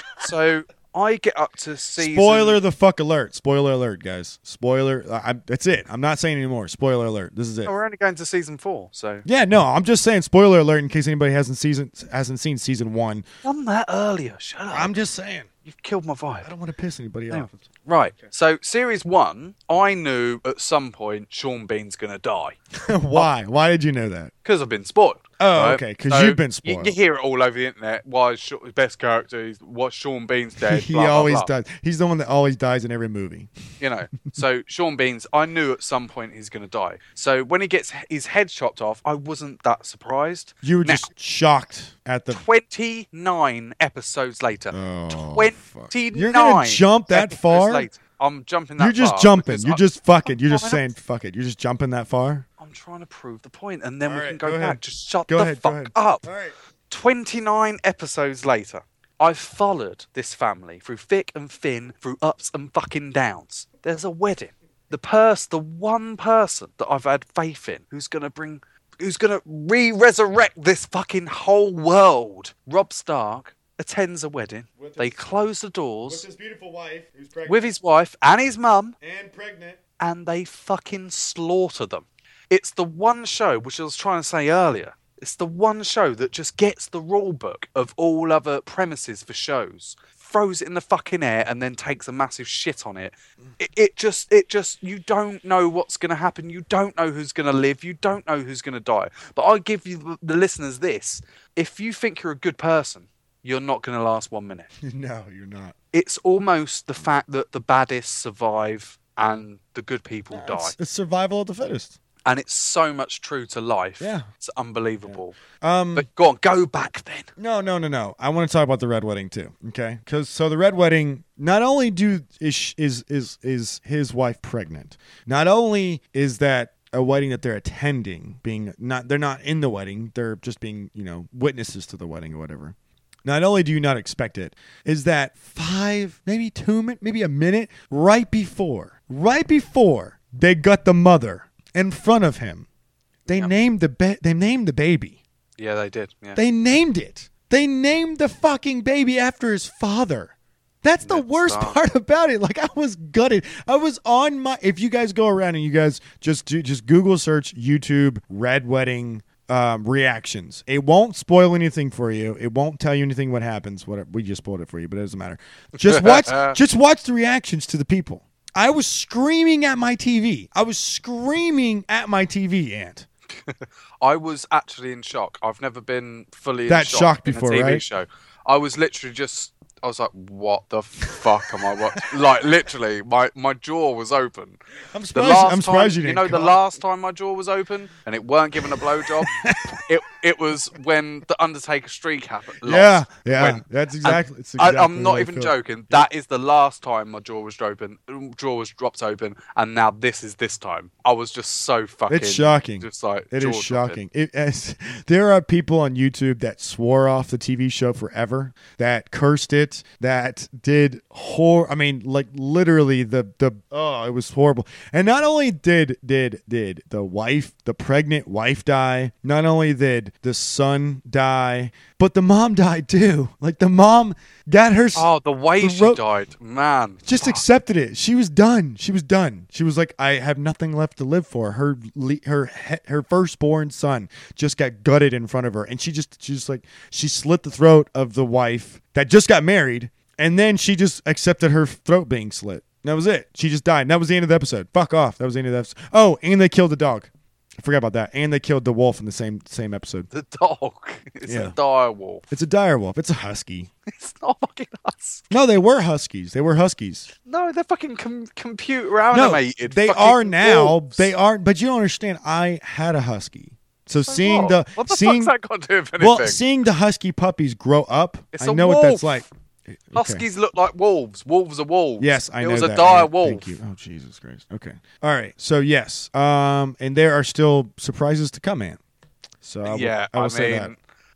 So I get up to season. Spoiler the fuck alert. Spoiler alert, guys. Spoiler. I, I, that's it. I'm not saying anymore. Spoiler alert. This is it. Oh, we're only going to season four, so Yeah, no, I'm just saying spoiler alert in case anybody hasn't season hasn't seen season one. done that earlier. Shut up. I'm just saying. You've killed my I vibe. don't want to piss anybody Yeah. off. Right. So series one, I knew at some point Sean Bean's gonna die Why? Why did you know that? because I've been spoiled. Oh, right? okay, 'cause you've been spoiled. You, you hear it all over the internet. Why is Sha- his best character? Is what Sean Bean's dead. he blah, blah, always blah. does. He's the one that always dies in every movie. You know. So Sean Bean's. I knew at some point he's gonna die. So when he gets his head chopped off, I wasn't that surprised. You were Now, just shocked at the. twenty-nine episodes later. Oh, twenty-nine. You're gonna jump that episodes far? later. I'm jumping that You're just far jumping. because You're I- just fucking. You're just I'm saying fuck it. You're just jumping that far. I'm trying to prove the point, and then All we right, can go, go back. ahead. Just shut Go the ahead, go fuck ahead. up. All right. twenty-nine episodes later, I've followed this family through thick and thin, through ups and fucking downs. There's a wedding. The purse, the one person that I've had faith in, who's gonna bring, who's gonna re-resurrect this fucking whole world. Rob Stark attends a wedding. With They his- close the doors his beautiful wife, who's pregnant with his wife and his mum, and pregnant. and they fucking slaughter them. It's the one show, which I was trying to say earlier, it's the one show that just gets the rule book of all other premises for shows, throws it in the fucking air, and then takes a massive shit on it. It, it just, it just, you don't know what's going to happen. You don't know who's going to live. You don't know who's going to die. But I give you, the, the listeners, this. If you think you're a good person, you're not going to last one minute. No, you're not. It's almost the fact that the baddest survive and the good people die. It's, it's survival of the fittest. And it's so much true to life. Yeah. It's unbelievable. Um, But go on, go back then. No, no, no, no. I want to talk about the red wedding too. Okay, because so the red wedding. Not only do is is is is his wife pregnant. Not only is that a wedding that they're attending, being not they're not in the wedding. They're just being you know witnesses to the wedding or whatever. Not only do you not expect it, is that five, maybe two, min- maybe a minute right before, right before they got the mother in front of him, they Yep. named the ba- they named the baby. Yeah, they did. Yeah. They named it. They named the fucking baby after his father. That's the Ned worst Stark. part about it. Like I was gutted. I was on my. If you guys go around and you guys just do, just Google search YouTube red wedding um, reactions. It won't spoil anything for you. It won't tell you anything what happens. Whatever. We just spoiled it for you, but it doesn't matter. Just watch. just watch the reactions to the people. I was screaming at my T V. I was screaming at my T V, Ant. I was actually in shock. I've never been fully in That shock shocked in before, a T V right? show. I was literally just. I was like, "What the fuck am I watching?" Like literally, my, my jaw was open. I'm The surprised. last I'm surprised time, you you didn't. know, the cough. last time my jaw was open and it weren't given a blowjob, it it was when the Undertaker streak happened. Yeah, lost. yeah. When- that's and exactly. it's I, exactly I'm not what I even felt. joking. That is the last time my jaw was open. Jaw was dropped open, and now this is this time. I was just so fucking. It's shocking. Just like It jaw is dropping. shocking. It, as, there are people on YouTube that swore off the T V show forever, that cursed it, that did hor. I mean, like literally the the oh, it was horrible. And not only did did did the wife, the pregnant wife die, not only did the son die, but the mom died too. Like the mom got her. s- Oh, the way the she ro- died, man. just accepted it. She was done. She was done. She was like, I have nothing left to live for. Her le- her he- her firstborn son just got gutted in front of her, and she just she just like she slit the throat of the wife that just got married, and then she just accepted her throat being slit. And that was it. She just died. And that was the end of the episode. Fuck off. That was the end of the episode. Oh, and they killed the dog. I forgot about that. And they killed the wolf in the same same episode. The dog. It's Yeah. a dire wolf. It's a dire wolf. It's a husky. It's not fucking us. No, they were huskies. They were huskies. No, they're fucking com- computer No, animated. they fucking are now. wolves. They are, but you don't understand. I had a husky, so, So seeing what? the what the seeing fuck's that got to do with anything? well, seeing the husky puppies grow up, It's I a know what that's wolf. like. Okay. Huskies look like wolves. Wolves are wolves. Yes, I it know was that. a dire yeah, wolf. Thank you. Oh, Jesus Christ. Okay. All right. So yes, um, and there are still surprises to come, man. So I will, yeah, I will I say that. mean,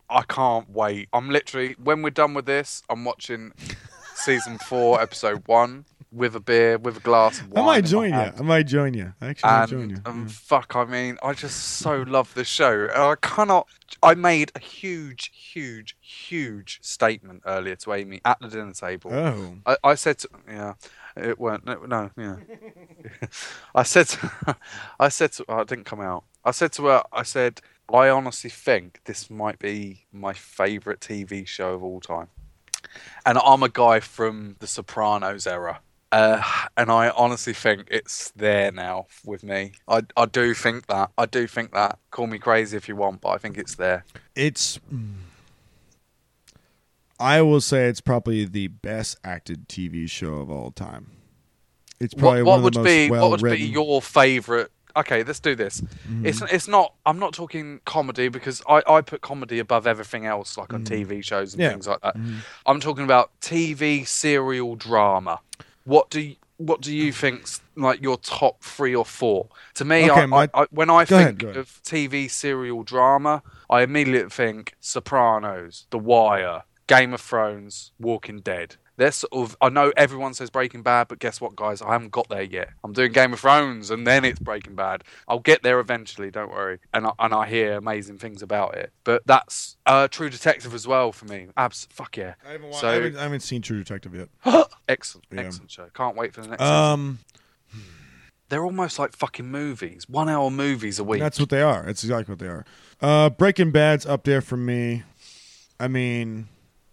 I can't wait. I'm literally, when we're done with this, I'm watching season four, episode one, with a beer, with a glass of wine. I might in join my you. hand. I might join you. I actually might join And you. um, Yeah. fuck, I mean, I just so love this show. And I cannot. I made a huge, huge, huge statement earlier to Amy at the dinner table. Oh. I, I said, to, yeah, it weren't. No, no yeah. I said, to, I said, to, oh, it didn't come out. I said to her, I said, I honestly think this might be my favourite T V show of all time. And I'm a guy from the Sopranos era. Uh, and I honestly think it's there now with me. I, I do think that. I do think that. Call me crazy if you want, but I think it's there. It's. I will say it's probably the best acted T V show of all time. It's probably What, what one would of the most be well what would written. be your favourite? Okay, let's do this. Mm-hmm. It's it's not. I'm not talking comedy because I, I put comedy above everything else, like on T V shows and Yeah. things like that. I'm talking about T V serial drama. What do you, what do you think's like your top three or four? To me, Okay, I, my- I, I, when I Go think ahead, go ahead. of T V serial drama, I immediately think Sopranos, The Wire, Game of Thrones, Walking Dead. They're sort of. I know everyone says Breaking Bad, but guess what, guys? I haven't got there yet. I'm doing Game of Thrones, and then it's Breaking Bad. I'll get there eventually. Don't worry. And I, and I hear amazing things about it. But that's uh, True Detective as well for me. Abs. Fuck yeah. I haven't, wa- So- I haven't, I haven't seen True Detective yet. Excellent, Yeah. excellent show. Can't wait for the next. season. Um, They're almost like fucking movies. One hour movies a week. that's what they are. That's exactly what they are. Uh, Breaking Bad's up there for me. I mean,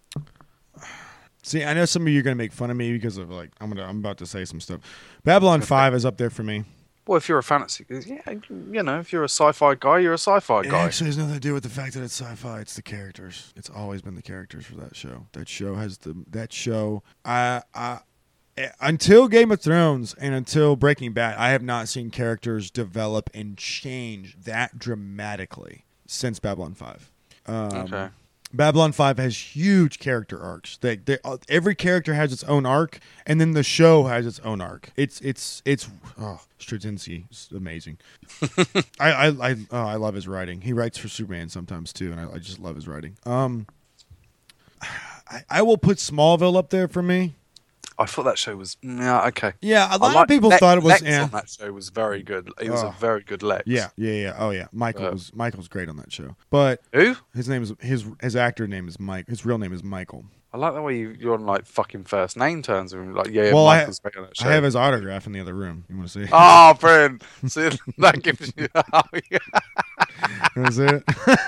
see, I know some of you are gonna make fun of me because of like I'm gonna I'm about to say some stuff. Babylon five is up there for me. Well, if you're a fantasy, yeah, you know, if you're a sci-fi guy, you're a sci-fi It guy. actually has nothing to do with the fact that it's sci-fi. It's the characters. It's always been the characters for that show. That show has the that show. I I eh, until Game of Thrones and until Breaking Bad, I have not seen characters develop and change that dramatically since Babylon five. Um, Okay. Babylon five has huge character arcs. They, they, uh, every character has its own arc, and then the show has its own arc. It's it's it's oh, Straczynski is amazing. I I I, oh, I love his writing. He writes for Superman sometimes too, and I, I just love his writing. Um, I, I will put Smallville up there for me. I thought that show was yeah okay. Yeah, a I lot like of people Lex, thought it was. Lex eh. on that show was very good. It was Oh. a very good Lex. Yeah, yeah, yeah. Oh yeah, Michael Uh, was Michael's great on that show. But Who? his name is his his actor name is Mike. His real name is Michael. I like the way you, you're on like fucking first name terms with him. Like yeah, Well, I- Michael's great on that show. I have his autograph in the other room. You want to see? Oh, brilliant! See, that gives you. Oh, yeah. That's it.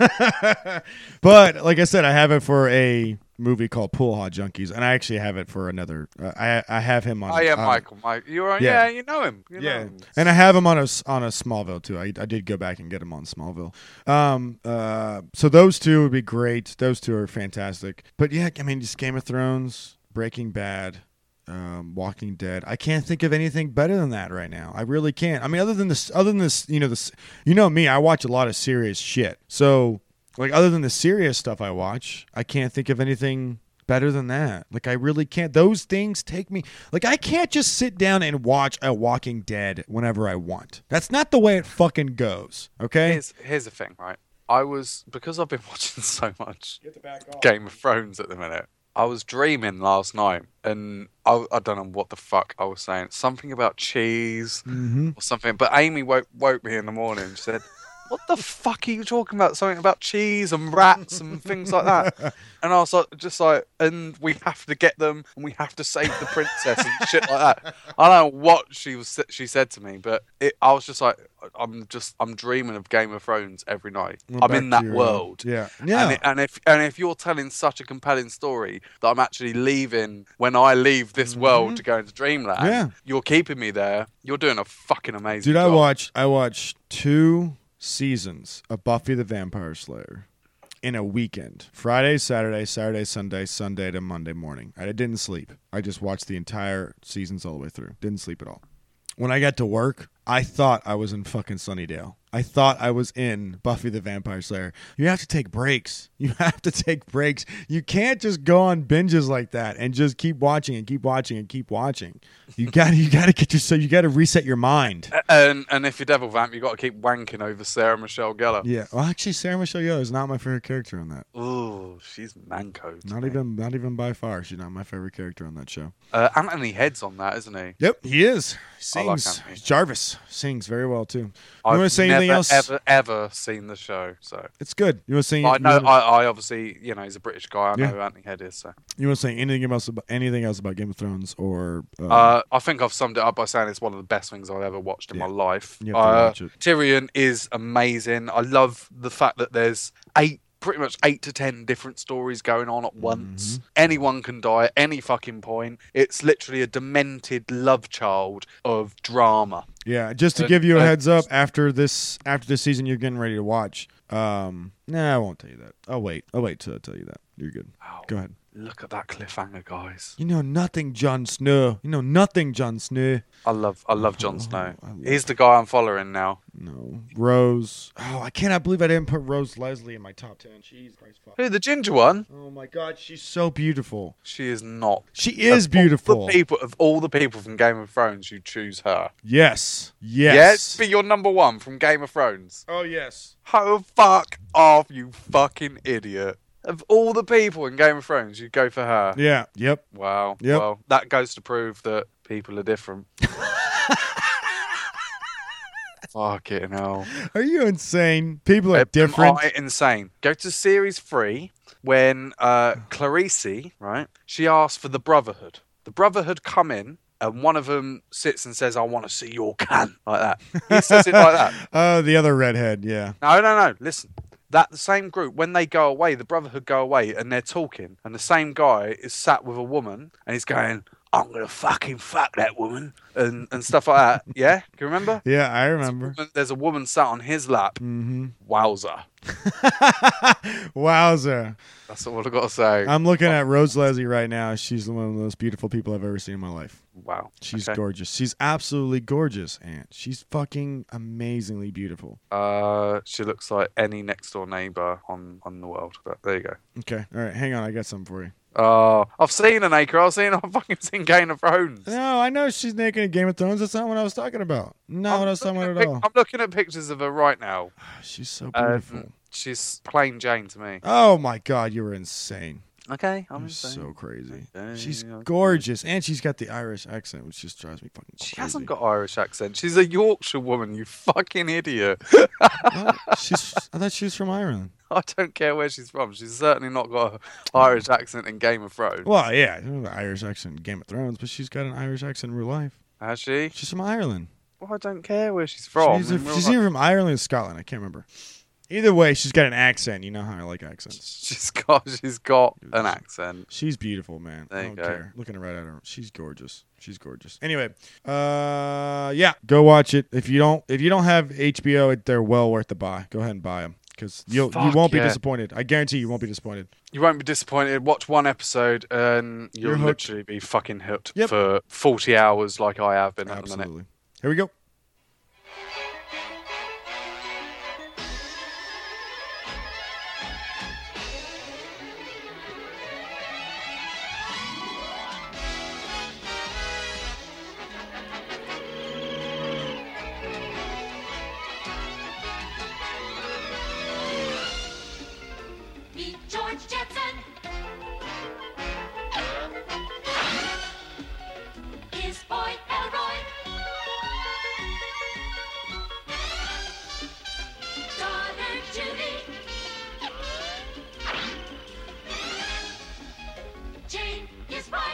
But like I said, I have it for a movie called Pool Hall Junkies, and I actually have it for another. Uh, I I have him on. Oh yeah, on- Michael. Mike, you're on. yeah. Yeah. you know him. You know Yeah, him. and I have him on a s- on a Smallville too. I I did go back and get him on Smallville. Um. Uh. So those two would be great. Those two are fantastic. But yeah, I mean, just Game of Thrones, Breaking Bad. Um, Walking Dead. I can't think of anything better than that right now. I really can't. I mean, other than this, other than this, you know, this, you know me. I watch a lot of serious shit. So, like, other than the serious stuff I watch, I can't think of anything better than that. Like, I really can't. Those things take me. Like, I can't just sit down and watch a Walking Dead whenever I want. That's not the way it fucking goes. Okay. Here's here's the thing, right? I was because I've been watching so much Game of Thrones at the minute. I was dreaming last night, and I, I don't know what the fuck I was saying. Something about cheese Mm-hmm. or something. But Amy woke, woke me in the morning and said, what the fuck are you talking about? Something about cheese and rats and things like that. And I was like, just like, and we have to get them, and we have to save the princess and shit like that. I don't know what she was she said to me, but it, I was just like, I'm just I'm dreaming of Game of Thrones every night. Well, I'm back in to that your, uh, world. yeah. Yeah. And, it, and if and if you're telling such a compelling story that I'm actually leaving when I leave this world to go into Dreamland, Mm-hmm. Yeah. you're keeping me there. You're doing a fucking amazing Dude, I job. watched I watched two seasons of Buffy the Vampire Slayer in a weekend. Friday, Saturday, Saturday, Sunday, Sunday to Monday morning. I didn't sleep. I just watched the entire seasons all the way through. Didn't sleep at all. When I got to work, I thought I was in fucking Sunnydale. I thought I was in Buffy the Vampire Slayer. You have to take breaks. You have to take breaks. You can't just go on binges like that and just keep watching and keep watching and keep watching. You got you got to get your so you got to reset your mind. And and if you're Devil Vamp, you got to keep wanking over Sarah Michelle Gellar. Yeah. Well, actually, Sarah Michelle Gellar is not my favorite character on that. Ooh, she's manco. Not me. even not even by far. She's not my favorite character on that show. Uh, Anthony Head's on that, isn't he? Yep, he is. He I like sings. Anthony. Jarvis sings very well too. You I've want to say never, anything else? ever, ever seen the show, so. It's good. You want to say? I know. You I, I obviously, you know, he's a British guy. I know Yeah. who Anthony Head is. So. want to say anything else about anything else about Game of Thrones or? Uh, Uh, I think I've summed it up by saying it's one of the best things I've ever watched in Yeah. my life. You have to Uh, watch it. Tyrion is amazing. I love the fact that there's eight, pretty much eight to ten different stories going on at once. Mm-hmm. Anyone can die at any fucking point. It's literally a demented love child of drama. yeah, just to uh, give you a uh, heads up, after this after this season, you're getting ready to watch. Um, nah, I won't tell you that. I'll wait. I'll wait till I tell you that. You're good. Wow. Go ahead. Look at that cliffhanger, guys. You know nothing, Jon Snow. You know nothing, Jon Snow. I love, I love Jon Snow. I love- He's the guy I'm following now. No, Rose. Oh, I cannot believe I didn't put Rose Leslie in my top ten. Jeez, Christ, fuck. Who, the ginger one? Oh my God, she's so beautiful. She is not. She is Of beautiful. All the people of all the people from Game of Thrones, you choose her. Yes. Yes. Yes, be your number one from Game of Thrones. Oh yes. Oh, fuck off, you fucking idiot. Of all the people in Game of Thrones, you go for her. Yeah. Yep. Wow. Yep. Well, that goes to prove that people are different. Fucking hell. Are you insane? People are Am different. I insane? Go to series three when uh, Clarice, right? She asks for the Brotherhood. The Brotherhood come in, and one of them sits and says, "I want to see your can," like that. He says it like that. Oh, the other redhead. Yeah. No, no, no. Listen. That the same group, when they go away, the Brotherhood go away and they're talking, and the same guy is sat with a woman and he's going, "I'm gonna fucking fuck that woman," and, and stuff like that. Yeah? Can you remember? Yeah, I remember. There's a woman sat on his lap. Mm-hmm. Wowzer. Wowzer. That's all I've got to say. I'm looking at Rose Leslie right now. She's one of the most beautiful people I've ever seen in my life. Wow. She's Okay. gorgeous. She's absolutely gorgeous, Aunt. She's fucking amazingly beautiful. Uh, she looks like any next door neighbour on, on the world. But there you go. Okay. All right. Hang on. I got something for you. Oh, I've seen an acre. I've seen. I've fucking seen Game of Thrones. No, I know she's naked in Game of Thrones. That's not what I was talking about. Not I'm what I was talking looking about at at pic- all. I'm looking at pictures of her right now. She's so Um, beautiful. she's plain Jane to me. Oh my God, you were insane. Okay, I'm You're insane. so crazy. Okay, She's okay. gorgeous, and she's got the Irish accent, which just drives me fucking crazy. She hasn't got Irish accent. She's a Yorkshire woman. You fucking idiot. What? She's. I thought she was from Ireland. I don't care where she's from. She's certainly not got an Irish accent in Game of Thrones. Well, yeah, the Irish accent in Game of Thrones, but she's got an Irish accent in real life. Has she? She's from Ireland. Well, I don't care where she's from. she's in a- real she's life. either from Ireland or Scotland. I can't remember. Either way, she's got an accent. You know how I like accents. She's got. She's got an accent. She's beautiful, man. There I you don't go. care. Looking right at her, she's gorgeous. She's gorgeous. Anyway, uh, yeah, go watch it. If you don't, if you don't have H B O, they're well worth the buy. Go ahead and buy them because you you Fuck won't be yeah. disappointed. I guarantee you won't be disappointed. You won't be disappointed. Watch one episode and you'll You're hooked. literally be fucking hooked Yep. for forty hours, like I have been at the minute. Absolutely. Here we go. Meet George Jetson. His boy Elroy. Daughter Judy. Jane, his wife.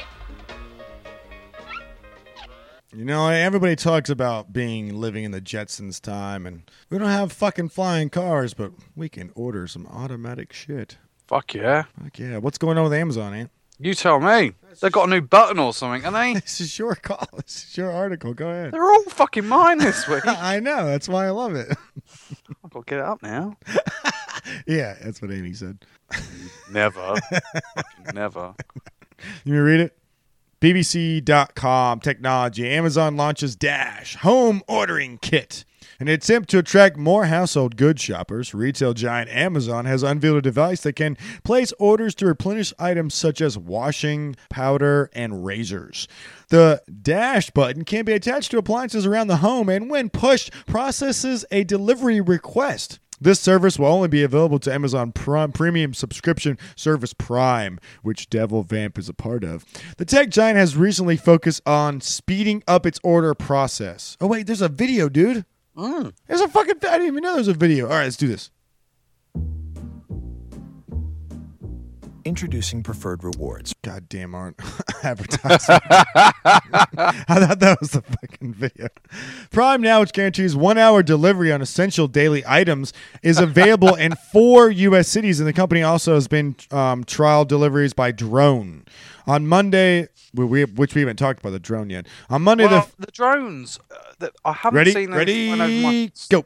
You know, everybody talks about being living in the Jetsons time, and we don't have fucking flying cars, but we can order some automatic shit. Fuck yeah. Fuck yeah. What's going on with Amazon, Aunt? You tell me. They've got a new button or something, haven't they? This is your call. This is your article. Go ahead. They're all fucking mine this week. I know. That's why I love it. I've got to get it up now. Yeah, that's what Amy said. Never. Fucking never. You want me to read it? B B C dot com technology. Amazon launches Dash home ordering kit. In an attempt to attract more household goods shoppers, retail giant Amazon has unveiled a device that can place orders to replenish items such as washing, powder, and razors. The dash button can be attached to appliances around the home and, when pushed, processes a delivery request. This service will only be available to Amazon Prime Premium subscription service Prime, which Devil Vamp is a part of. The tech giant has recently focused on speeding up its order process. Oh, wait, there's a video, dude. Mm. There's a fucking... I didn't even know there was a video. All right, let's do this. Introducing Preferred Rewards. Goddamn aren't advertising. I thought that was the fucking video. Prime Now, which guarantees one hour delivery on essential daily items, is available in four U S cities, and the company also has been um, trial deliveries by drone. On Monday, we, which we haven't talked about the drone yet. On Monday, well, the, the drones, uh, the, I haven't ready, seen them. ready, went over my- go.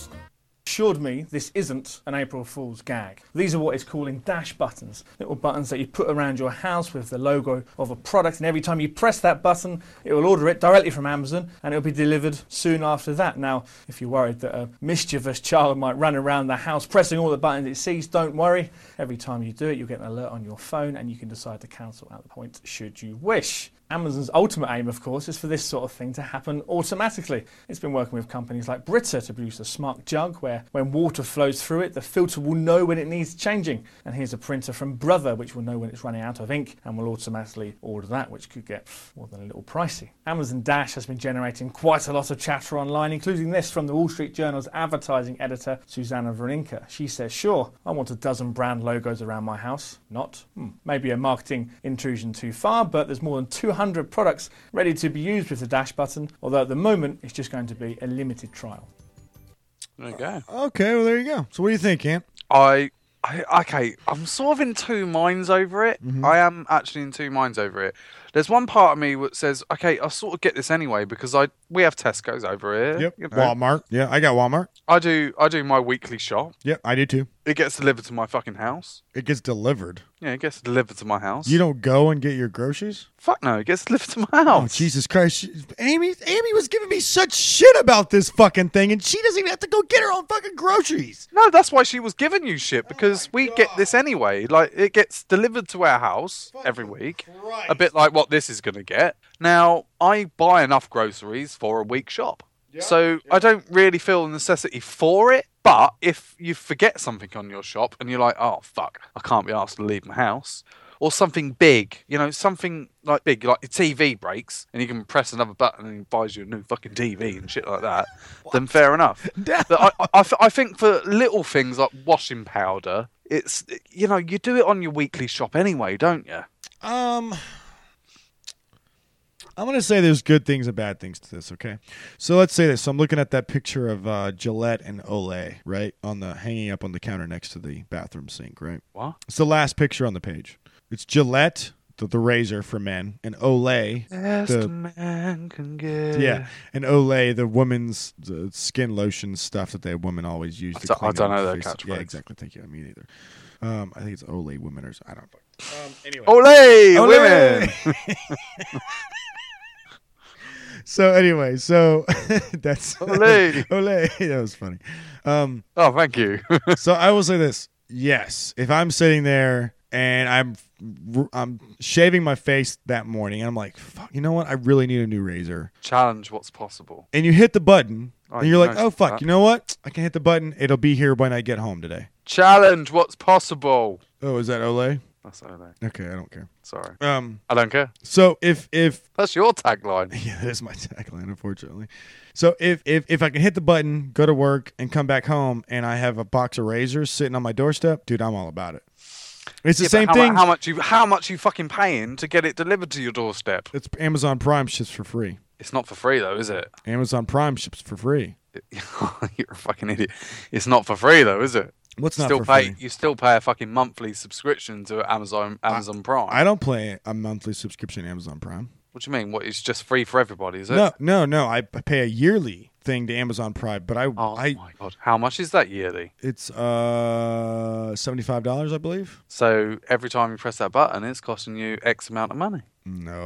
Assured me this isn't an April Fool's gag. These are what it's calling dash buttons. Little buttons that you put around your house with the logo of a product, and every time you press that button, it will order it directly from Amazon, and it will be delivered soon after that. Now, if you're worried that a mischievous child might run around the house pressing all the buttons it sees, don't worry. Every time you do it, you'll get an alert on your phone, and you can decide to cancel at the point should you wish. Amazon's ultimate aim, of course, is for this sort of thing to happen automatically. It's been working with companies like Brita to produce a smart jug where when water flows through it, the filter will know when it needs changing. And here's a printer from Brother, which will know when it's running out of ink and will automatically order that, which could get more than a little pricey. Amazon Dash has been generating quite a lot of chatter online, including this from the Wall Street Journal's advertising editor, Susanna Varinka. She says, sure, I want a dozen brand logos around my house. Not. Hmm. Maybe a marketing intrusion too far, but there's more than two hundred products ready to be used with the dash button, although at the moment it's just going to be a limited trial. There you go. Okay, well, there you go. So what do you think, Ant? I, I okay, I'm sort of in two minds over it. Mhm. I am actually in two minds over it. There's one part of me that says, okay, I sort of get this anyway because I we have Tesco's over here. Yep. you know. Walmart. Yeah, I got Walmart. I do I do my weekly shop. Yep, I do too. It gets delivered to my fucking house. It gets delivered. Yeah, it gets delivered to my house. You don't go and get your groceries? Fuck no, it gets delivered to my house. Oh, Jesus Christ. She- Amy Amy was giving me such shit about this fucking thing, and she doesn't even have to go get her own fucking groceries. No, that's why she was giving you shit because we get this anyway. Like it gets delivered to our house every week. A bit like what this is going to get. Now, I buy enough groceries for a week shop. So I don't really feel the necessity for it. But if you forget something on your shop and you're like, oh, fuck, I can't be asked to leave my house. Or something big, you know, something like big, like your T V breaks and you can press another button and it buys you a new fucking T V and shit like that, then fair enough. But I, I, I, I think for little things like washing powder, it's, you know, you do it on your weekly shop anyway, don't you? Um, I'm going to say there's good things and bad things to this, okay? So let's say this. So I'm looking at that picture of uh, Gillette and Olay, right? On the hanging up on the counter next to the bathroom sink, right? What? It's the last picture on the page. It's Gillette, the, the razor for men, and Olay. Best the, man can get. Yeah, and Olay, the women's the skin lotion stuff that they women always use. I to don't- clean I don't their know their face. catchphrase. Yeah, exactly. Thank you. Me neither. Um, I think it's Olay women or I don't know. Um, anyway. Olay, Olay! women! So anyway, so that's Olay. Olay. That was funny. Um, oh, thank you. So I will say this: yes, if I'm sitting there and I'm I'm shaving my face that morning, and I'm like, fuck, you know what? I really need a new razor. Challenge what's possible. And you hit the button, Oh, and you're you like, know oh fuck, that. you know what? I can hit the button. It'll be here when I get home today. Challenge what's possible. Oh, is that Olay? That's Olay. Okay, I don't care. Sorry. Um, I don't care. So if if That's your tagline. yeah, that is my tagline, unfortunately. So if if if I can hit the button, go to work, and come back home, and I have a box of razors sitting on my doorstep, dude, I'm all about it. It's the Yeah, but same how, thing. How much you how much you fucking paying to get it delivered to your doorstep? It's Amazon Prime ships for free. It's not for free though, is it? Amazon Prime ships for free. You're a fucking idiot. It's not for free though, is it? What's not still for pay, free? You still pay a fucking monthly subscription to Amazon Amazon Prime. I don't pay a monthly subscription to Amazon Prime. What do you mean? What? It's just free for everybody, is it? No, no, no. I pay a yearly thing to Amazon Prime, but I, Oh I, my god! How much is that yearly? it's uh seventy-five dollars, I believe. So every time you press that button, it's costing you X amount of money. No,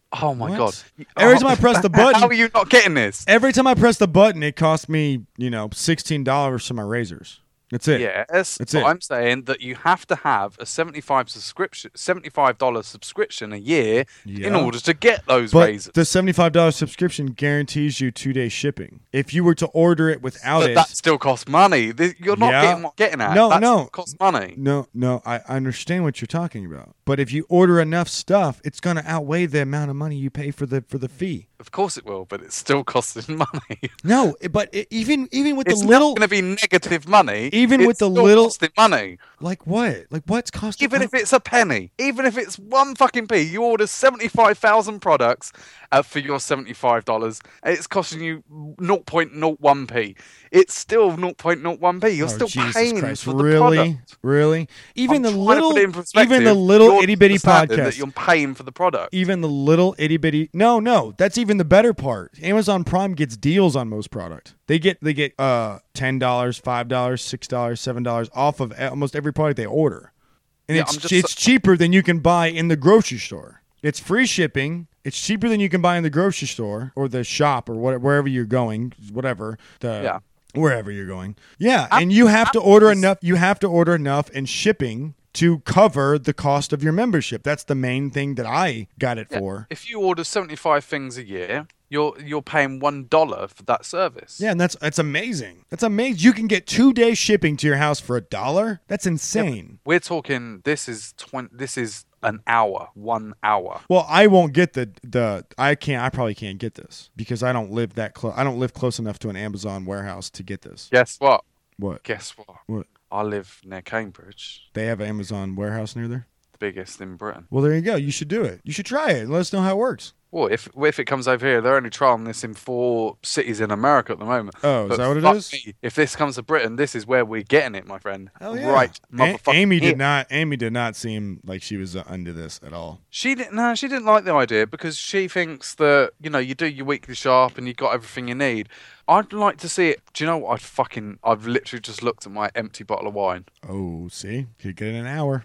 Oh my What? god! Every Oh, time I press the button- how are you not getting this? Every time I press the button, it costs me, you know, sixteen dollars for my razors. That's it. Yes, That's but it. I'm saying that you have to have a seventy-five subscription, seventy-five dollars subscription a year Yeah. in order to get those But razors. the seventy-five dollars subscription guarantees you two day shipping. If you were to order it without But it, that still costs money. Th- You're not Yeah. getting what getting at. No, that no. still costs money. no, no, I I understand what you're talking about. But if you order enough stuff, it's going to outweigh the amount of money you pay for the for the fee. Of course it will, but it's still costing money. No, but it, even even with It's the little, not going to be negative money. Even It's with the still little- costing money. like what, like what's costing? Even if it's a penny, even if it's one fucking p, you order seventy-five thousand products uh, for your seventy-five dollars, and it's costing you zero point zero one p. It's still zero point zero one p. You're Oh, still Jesus paying Christ, for the really, product. really. Even I'm the trying to little, put it in perspective. even the little You're itty bitty understanding podcast. that you're paying for the product. Even the little itty bitty. No, no, that's even the better part. Amazon Prime gets deals on most product. They get they get uh ten dollars, five dollars, six dollars, seven dollars off of almost every product they order, and Yeah, it's I'm just- it's cheaper than you can buy in the grocery store. It's free shipping. It's cheaper than you can buy in the grocery store or the shop or whatever, wherever you're going, whatever. The, Yeah. Wherever you're going. Yeah, and you have to order enough. You have to order enough in shipping to cover the cost of your membership. That's the main thing that I got it Yeah, for. If you order seventy-five things a year, you're you're paying one dollar for that service. Yeah, and that's that's amazing. That's amazing. You can get two day shipping to your house for a dollar. That's insane. We're talking. This is twenty. This is an hour. One hour. Well, I won't get the the. I can't. I probably can't get this because I don't live that close. I don't live close enough to an Amazon warehouse to get this. Guess what? What? Guess what? What? I live near Cambridge, They have an Amazon warehouse near there. the biggest in Britain. Well, there you go. You should do it. You should try it. Let us know how it works. Well, if if it comes over here, they're only trialing this in four cities in America at the moment. Oh, is But that what it fuck is? me, if this comes to Britain, this is where we're getting it, my friend. Hell yeah. Right, A- motherfucker. Amy here. did not. Amy did not seem like she was uh, under this at all. She didn't. No, she didn't like the idea because she thinks that you know you do your weekly shop and you got everything you need. I'd like to see it. Do you know what? I'd fucking. I've literally just looked at my empty bottle of wine. Oh, see, could get it in an hour.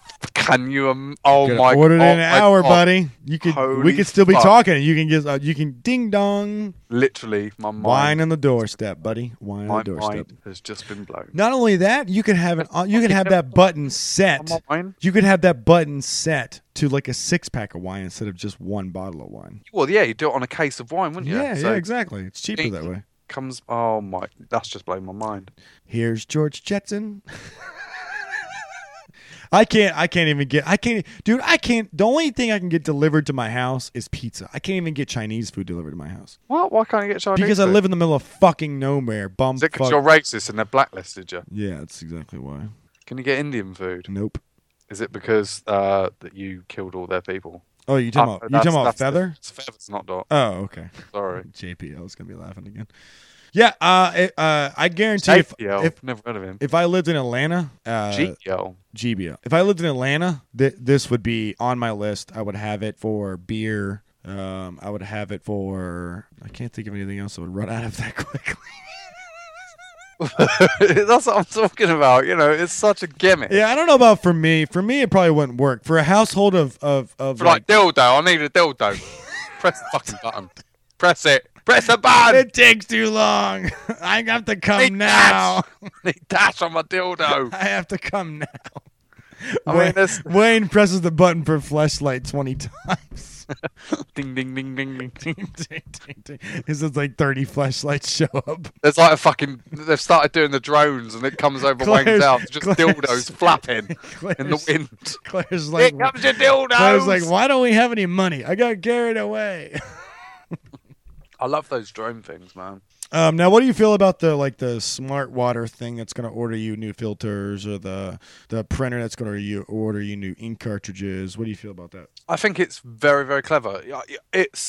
Can you? Um, oh Could my! order it oh in an my hour, God. buddy. You could. we Holy could still be fuck. talking. You can get. Uh, you can ding dong. Literally, my mind. Wine on the doorstep, buddy. Wine my on the doorstep. mind has just been blown. Not only that, you could have it. on- You could have that button set. On my wine? You could have that button set to like a six pack of wine instead of just one bottle of wine. Well, yeah, you do it on a case of wine, wouldn't you? Yeah, So yeah, exactly. It's cheaper it that way. Comes. Oh my! That's just blown my mind. Here's George Jetson. I can't. I can't even get. I can't, dude. I can't. The only thing I can get delivered to my house is pizza. I can't even get Chinese food delivered to my house What? Why can't I get Chinese? because I food? live in the middle of fucking nowhere. Bum. Is it because fuck- you're racist and they're blacklisted you? Yeah, that's exactly why. Can you get Indian food? Nope. Is it because uh, that you killed all their people? Oh, you talking Uh, about? You that's- talking about that's the- feather? It's feathers, not dot. Oh, okay. Sorry. J P L is gonna be laughing again. Yeah. Uh. it- uh. I guarantee if J P L, if never heard of him. if I lived in Atlanta, uh, G L. G B L. If I lived in Atlanta, th- this would be on my list. I would have it for beer. Um, I would have it for. I can't think of anything else that would run out of that quickly. That's what I'm talking about. You know, it's such a gimmick. Yeah, I don't know about for me. For me, it probably wouldn't work. For a household of of of For like dildo, I need a dildo. Press the fucking button. Press it. Press the button. it takes too long. I have to come Need now. dash. Need dash on my dildo. I have to come now. I mean, Wayne, there's- Wayne presses the button for flashlight twenty times. Ding ding ding ding ding. Ding, ding, ding, ding. This is like thirty flashlights show up. There's like a fucking. They've started doing the drones, and it comes over Claire's- Wayne's house, just Claire's- dildos flapping in the Claire's- wind. Claire's Here like, comes your dildos. Claire's like, why don't we have any money? I got carried away. I love those drone things, man. Um, now, what do you feel about the like the smart water thing that's going to order you new filters, or the the printer that's going to you order you new ink cartridges? What do you feel about that? I think it's very, very clever. Yeah, yeah, It's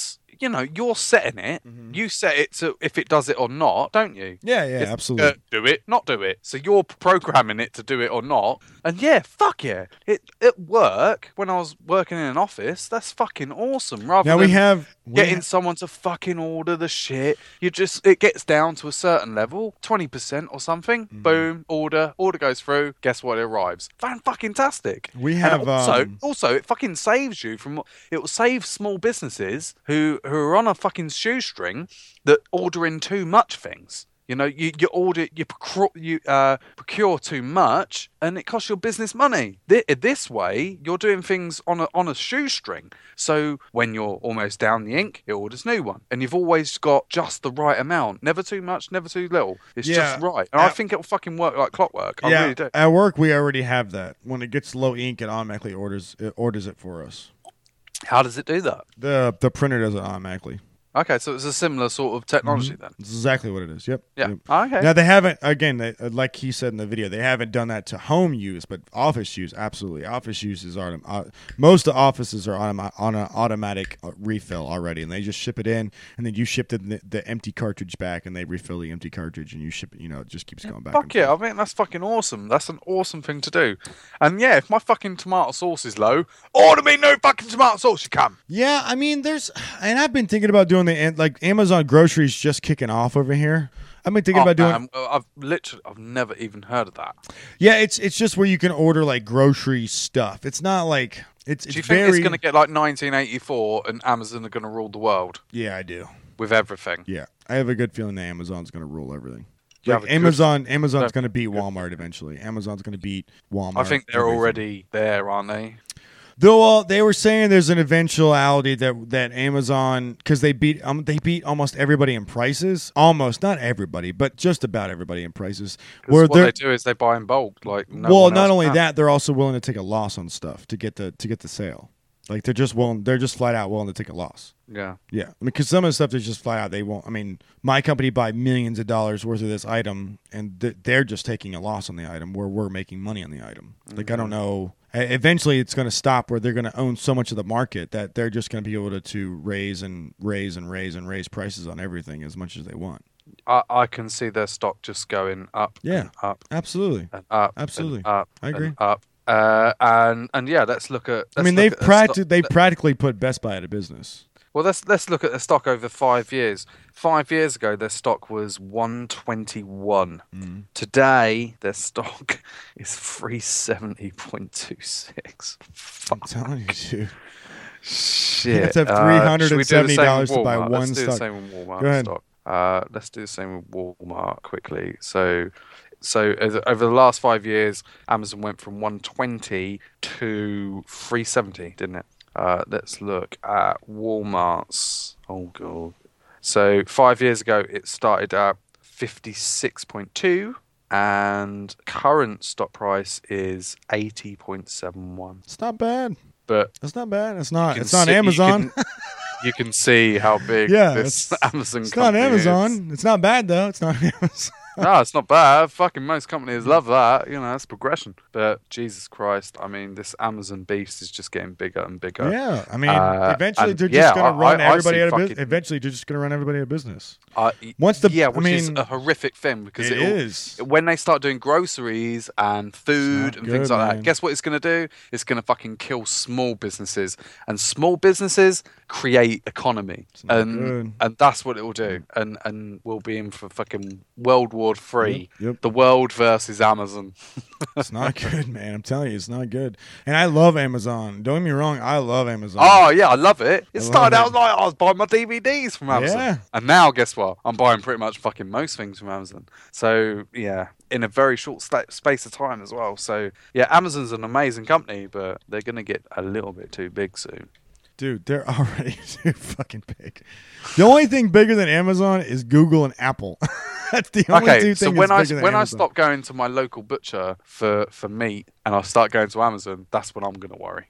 you know, you're setting it. Mm-hmm. You set it to if it does it or not, don't you? Yeah, yeah, If, absolutely. uh, do it, not do it. So you're programming it to do it or not. And yeah, fuck yeah. It at work when I was working in an office, that's fucking awesome. Rather Now than we have we getting ha- someone to fucking order the shit, you just it gets down to a certain level, twenty percent or something. Mm-hmm. Boom, order, order goes through. Guess what? It arrives. Fan fucking tastic. We And have, also, um, also it fucking saves you from. It will save small businesses who who are on a fucking shoestring that order in too much things. You know, you, you order, you procure, you uh, procure too much, and it costs your business money. Th- This way, you're doing things on a on a shoestring. So when you're almost down the ink, it orders new one, and you've always got just the right amount. Never too much, never too little. It's Yeah. just right, and I At- think it'll fucking work like clockwork. I yeah, really do. at work we already have that. When it gets low ink, it automatically orders it orders it for us. How does it do that? The the printer does it automatically. Okay, so it's a similar sort of technology then. It's exactly what it is. Yep. Yeah. Yep. Okay. Now they haven't again, they, uh, like he said in the video, they haven't done that to home use, but office use, absolutely. Office use is autom- uh, most of the offices are on, on an automatic uh, refill already, and they just ship it in, and then you ship the, the empty cartridge back, and they refill the empty cartridge, and you ship it. You know, it just keeps going back. Fuck and yeah, forth. I think that's fucking awesome. That's an awesome thing to do. And yeah, if my fucking tomato sauce is low, order me no fucking tomato sauce, you can. Yeah, I mean, there's, and I've been thinking about doing the like Amazon groceries just kicking off over here. I've been thinking Oh, about doing. man, I've literally, I've never even heard of that. Yeah, it's it's just where you can order like grocery stuff. It's not like it's. Do it's you think very, it's going to get like nineteen eighty-four and Amazon are going to rule the world Yeah, I do. with everything? Yeah, I have a good feeling that Amazon's going to rule everything. You Like have a good- Amazon, Amazon's No. going to beat Walmart eventually. Amazon's going to beat Walmart. I think they're everything. already there, aren't they? Though uh, they were saying there's an eventuality that that Amazon, because they beat um, they beat almost everybody in prices, almost not everybody, but just about everybody in prices. 'Cause Where what they're they do is they buy in bulk. Like no well, one not else only can. that, they're also willing to take a loss on stuff to get the to get the sale. Like they're just willing, they're just flat out willing to take a loss. Yeah. Yeah, I mean, because some of the stuff is just flat out they won't. I mean, my company buy millions of dollars worth of this item, and th- they're just taking a loss on the item, where we're making money on the item. Like I don't know. E- Eventually, it's going to stop where they're going to own so much of the market that they're just going to be able to, to raise and raise and raise and raise prices on everything as much as they want. I, I can see their stock just going up Yeah, and up absolutely. and up. Absolutely. And up. I agree. And up. Uh, and and yeah, let's look at. I let's mean, look they've at their stock- practi- they practically put Best Buy out of business. Well, let's let's look at their stock over five years. Five years ago, their stock was one twenty one. Mm. Today, their stock is three seventy point two six. I'm telling you, dude. Shit. You have to have Uh, three hundred should we and do the seventy same dollars with to buy Walmart? one Let's do stock. the same with Walmart Go ahead. stock. Uh, let's do the same with Walmart quickly. So, so over over the last five years, Amazon went from one twenty to three seventy, didn't it? Uh, let's look at Walmart's. Oh god. So five years ago, it started at fifty-six point two, and current stock price is eighty point seven one. It's not bad. But It's not bad. It's not. you It's can not see- you Amazon. can- You can see how big Yeah, this it's- Amazon It's not company Amazon. is. It's not bad though. It's not Amazon. No, it's not bad. Fucking most companies love that. You know, that's progression. But Jesus Christ, I mean, this Amazon beast is just getting bigger and bigger. Yeah, I mean, Uh, eventually and they're yeah, just going I- to run I- I everybody see out of fucking- business. Eventually, they're just going to run everybody out of business. Uh, Once the- yeah, I which is mean, a horrific thing because it it'll- is. when they start doing groceries and food not and things good, like man. that. Guess what it's going to do? It's going to fucking kill small businesses, and small businesses create economy, not and good. and that's what it will do. And and we'll be in for fucking World War Three, Yep, yep. the world versus Amazon. It's not good, man. I'm telling you, it's not good. And I love Amazon. Don't get me wrong. I love Amazon. Oh yeah, I love it. It I started love out like I was buying my D V Ds from Amazon, Yeah. and now guess what? I'm buying pretty much fucking most things from Amazon. So yeah, in a very short sta- space of time as well. So yeah, Amazon's an amazing company, but they're gonna get a little bit too big soon. Dude, they're already too fucking big. The only thing bigger than Amazon is Google and Apple. That's the only two Okay, things so when I bigger than when I Amazon. stop going to my local butcher for for meat and I start going to Amazon, that's when I'm gonna worry.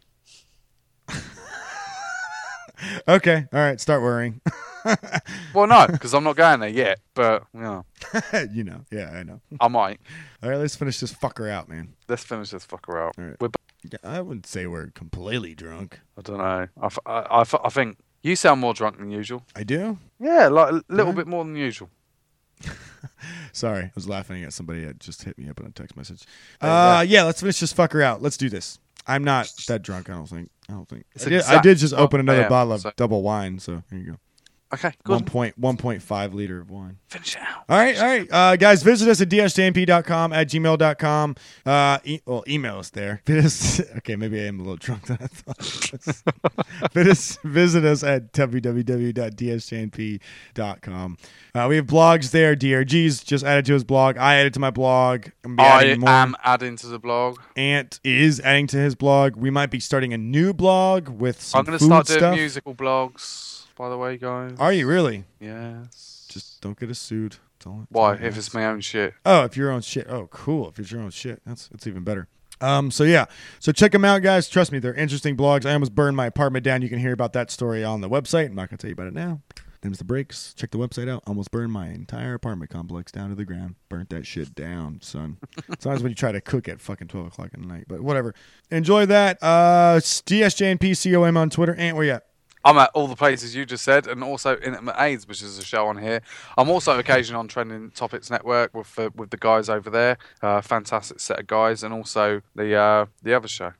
Okay, all right, start worrying. Well, no, because I'm not going there yet, but you know, You know, yeah, I know. I might. All right, let's finish this fucker out, man. Let's finish this fucker out. All right. We're Yeah, I wouldn't say we're completely drunk. I don't know. I, f- I, I f- I think You sound more drunk than usual. I do? Yeah, like a little Yeah. bit more than usual. Sorry, I was laughing at somebody that just hit me up on a text message. Oh, Uh, yeah. yeah, let's finish this fucker out. Let's do this. I'm not that drunk, I don't think. I don't think. It's I did, I exact- did just open well, another I am, bottle of so- double wine, so here you go. Okay, One good. point one point five liter of wine. Finish it out. All right, all right. Uh, guys, visit us at d s j m p dot com, at gmail dot com. Uh, e- well, email us there. Visit us, okay, maybe I am a little drunk than I thought. visit, us, visit us at w w w dot d s j m p dot com. Uh, we have blogs there. D R G's just added to his blog. I added to my blog. I'm gonna be I adding more. am adding to the blog. Ant is adding to his blog. We might be starting a new blog with some I'm going to food start doing stuff. musical blogs, by the way, guys. Are you really? Yes. Just don't get us sued. That's all- that's Why? all I If ask. it's my own shit. Oh, if your own shit. Oh, cool. If it's your own shit, that's that's even better. Um, so yeah, so check them out, guys. Trust me, they're interesting blogs. I almost burned my apartment down. You can hear about that story on the website. I'm not gonna tell you about it now. Name's The Breaks. Check the website out. Almost burned my entire apartment complex down to the ground. Burnt that shit down, son. Sometimes when you try to cook at fucking twelve o'clock at night, but whatever. Enjoy that. Uh, D S J N P C O M on Twitter. Ant, where you at? I'm at all the places you just said, and also Intimate AIDS, which is a show on here. I'm also occasionally on Trending Topics Network with uh, with the guys over there. Uh, fantastic set of guys, and also the uh, the other show.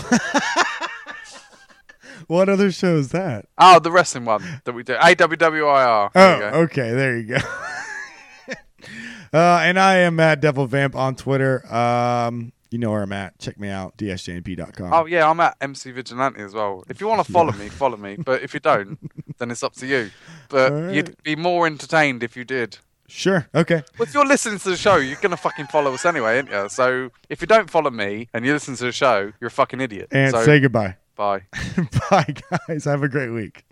What other show is that? Oh, the wrestling one that we do. A W W I R. Oh, There you go. okay. There you go. uh, and I am at Devil Vamp on Twitter. Um, you know where I'm at. Check me out, d s j n p dot com. Oh, yeah, I'm at M C Vigilante as well. If you want to follow me, follow me. But if you don't, then it's up to you. But All right. you'd be more entertained if you did. Sure. Okay. Well, if you're listening to the show, you're going to fucking follow us anyway, aren't you? So if you don't follow me and you listen to the show, you're a fucking idiot. And so, say goodbye. bye. Bye, guys. Have a great week.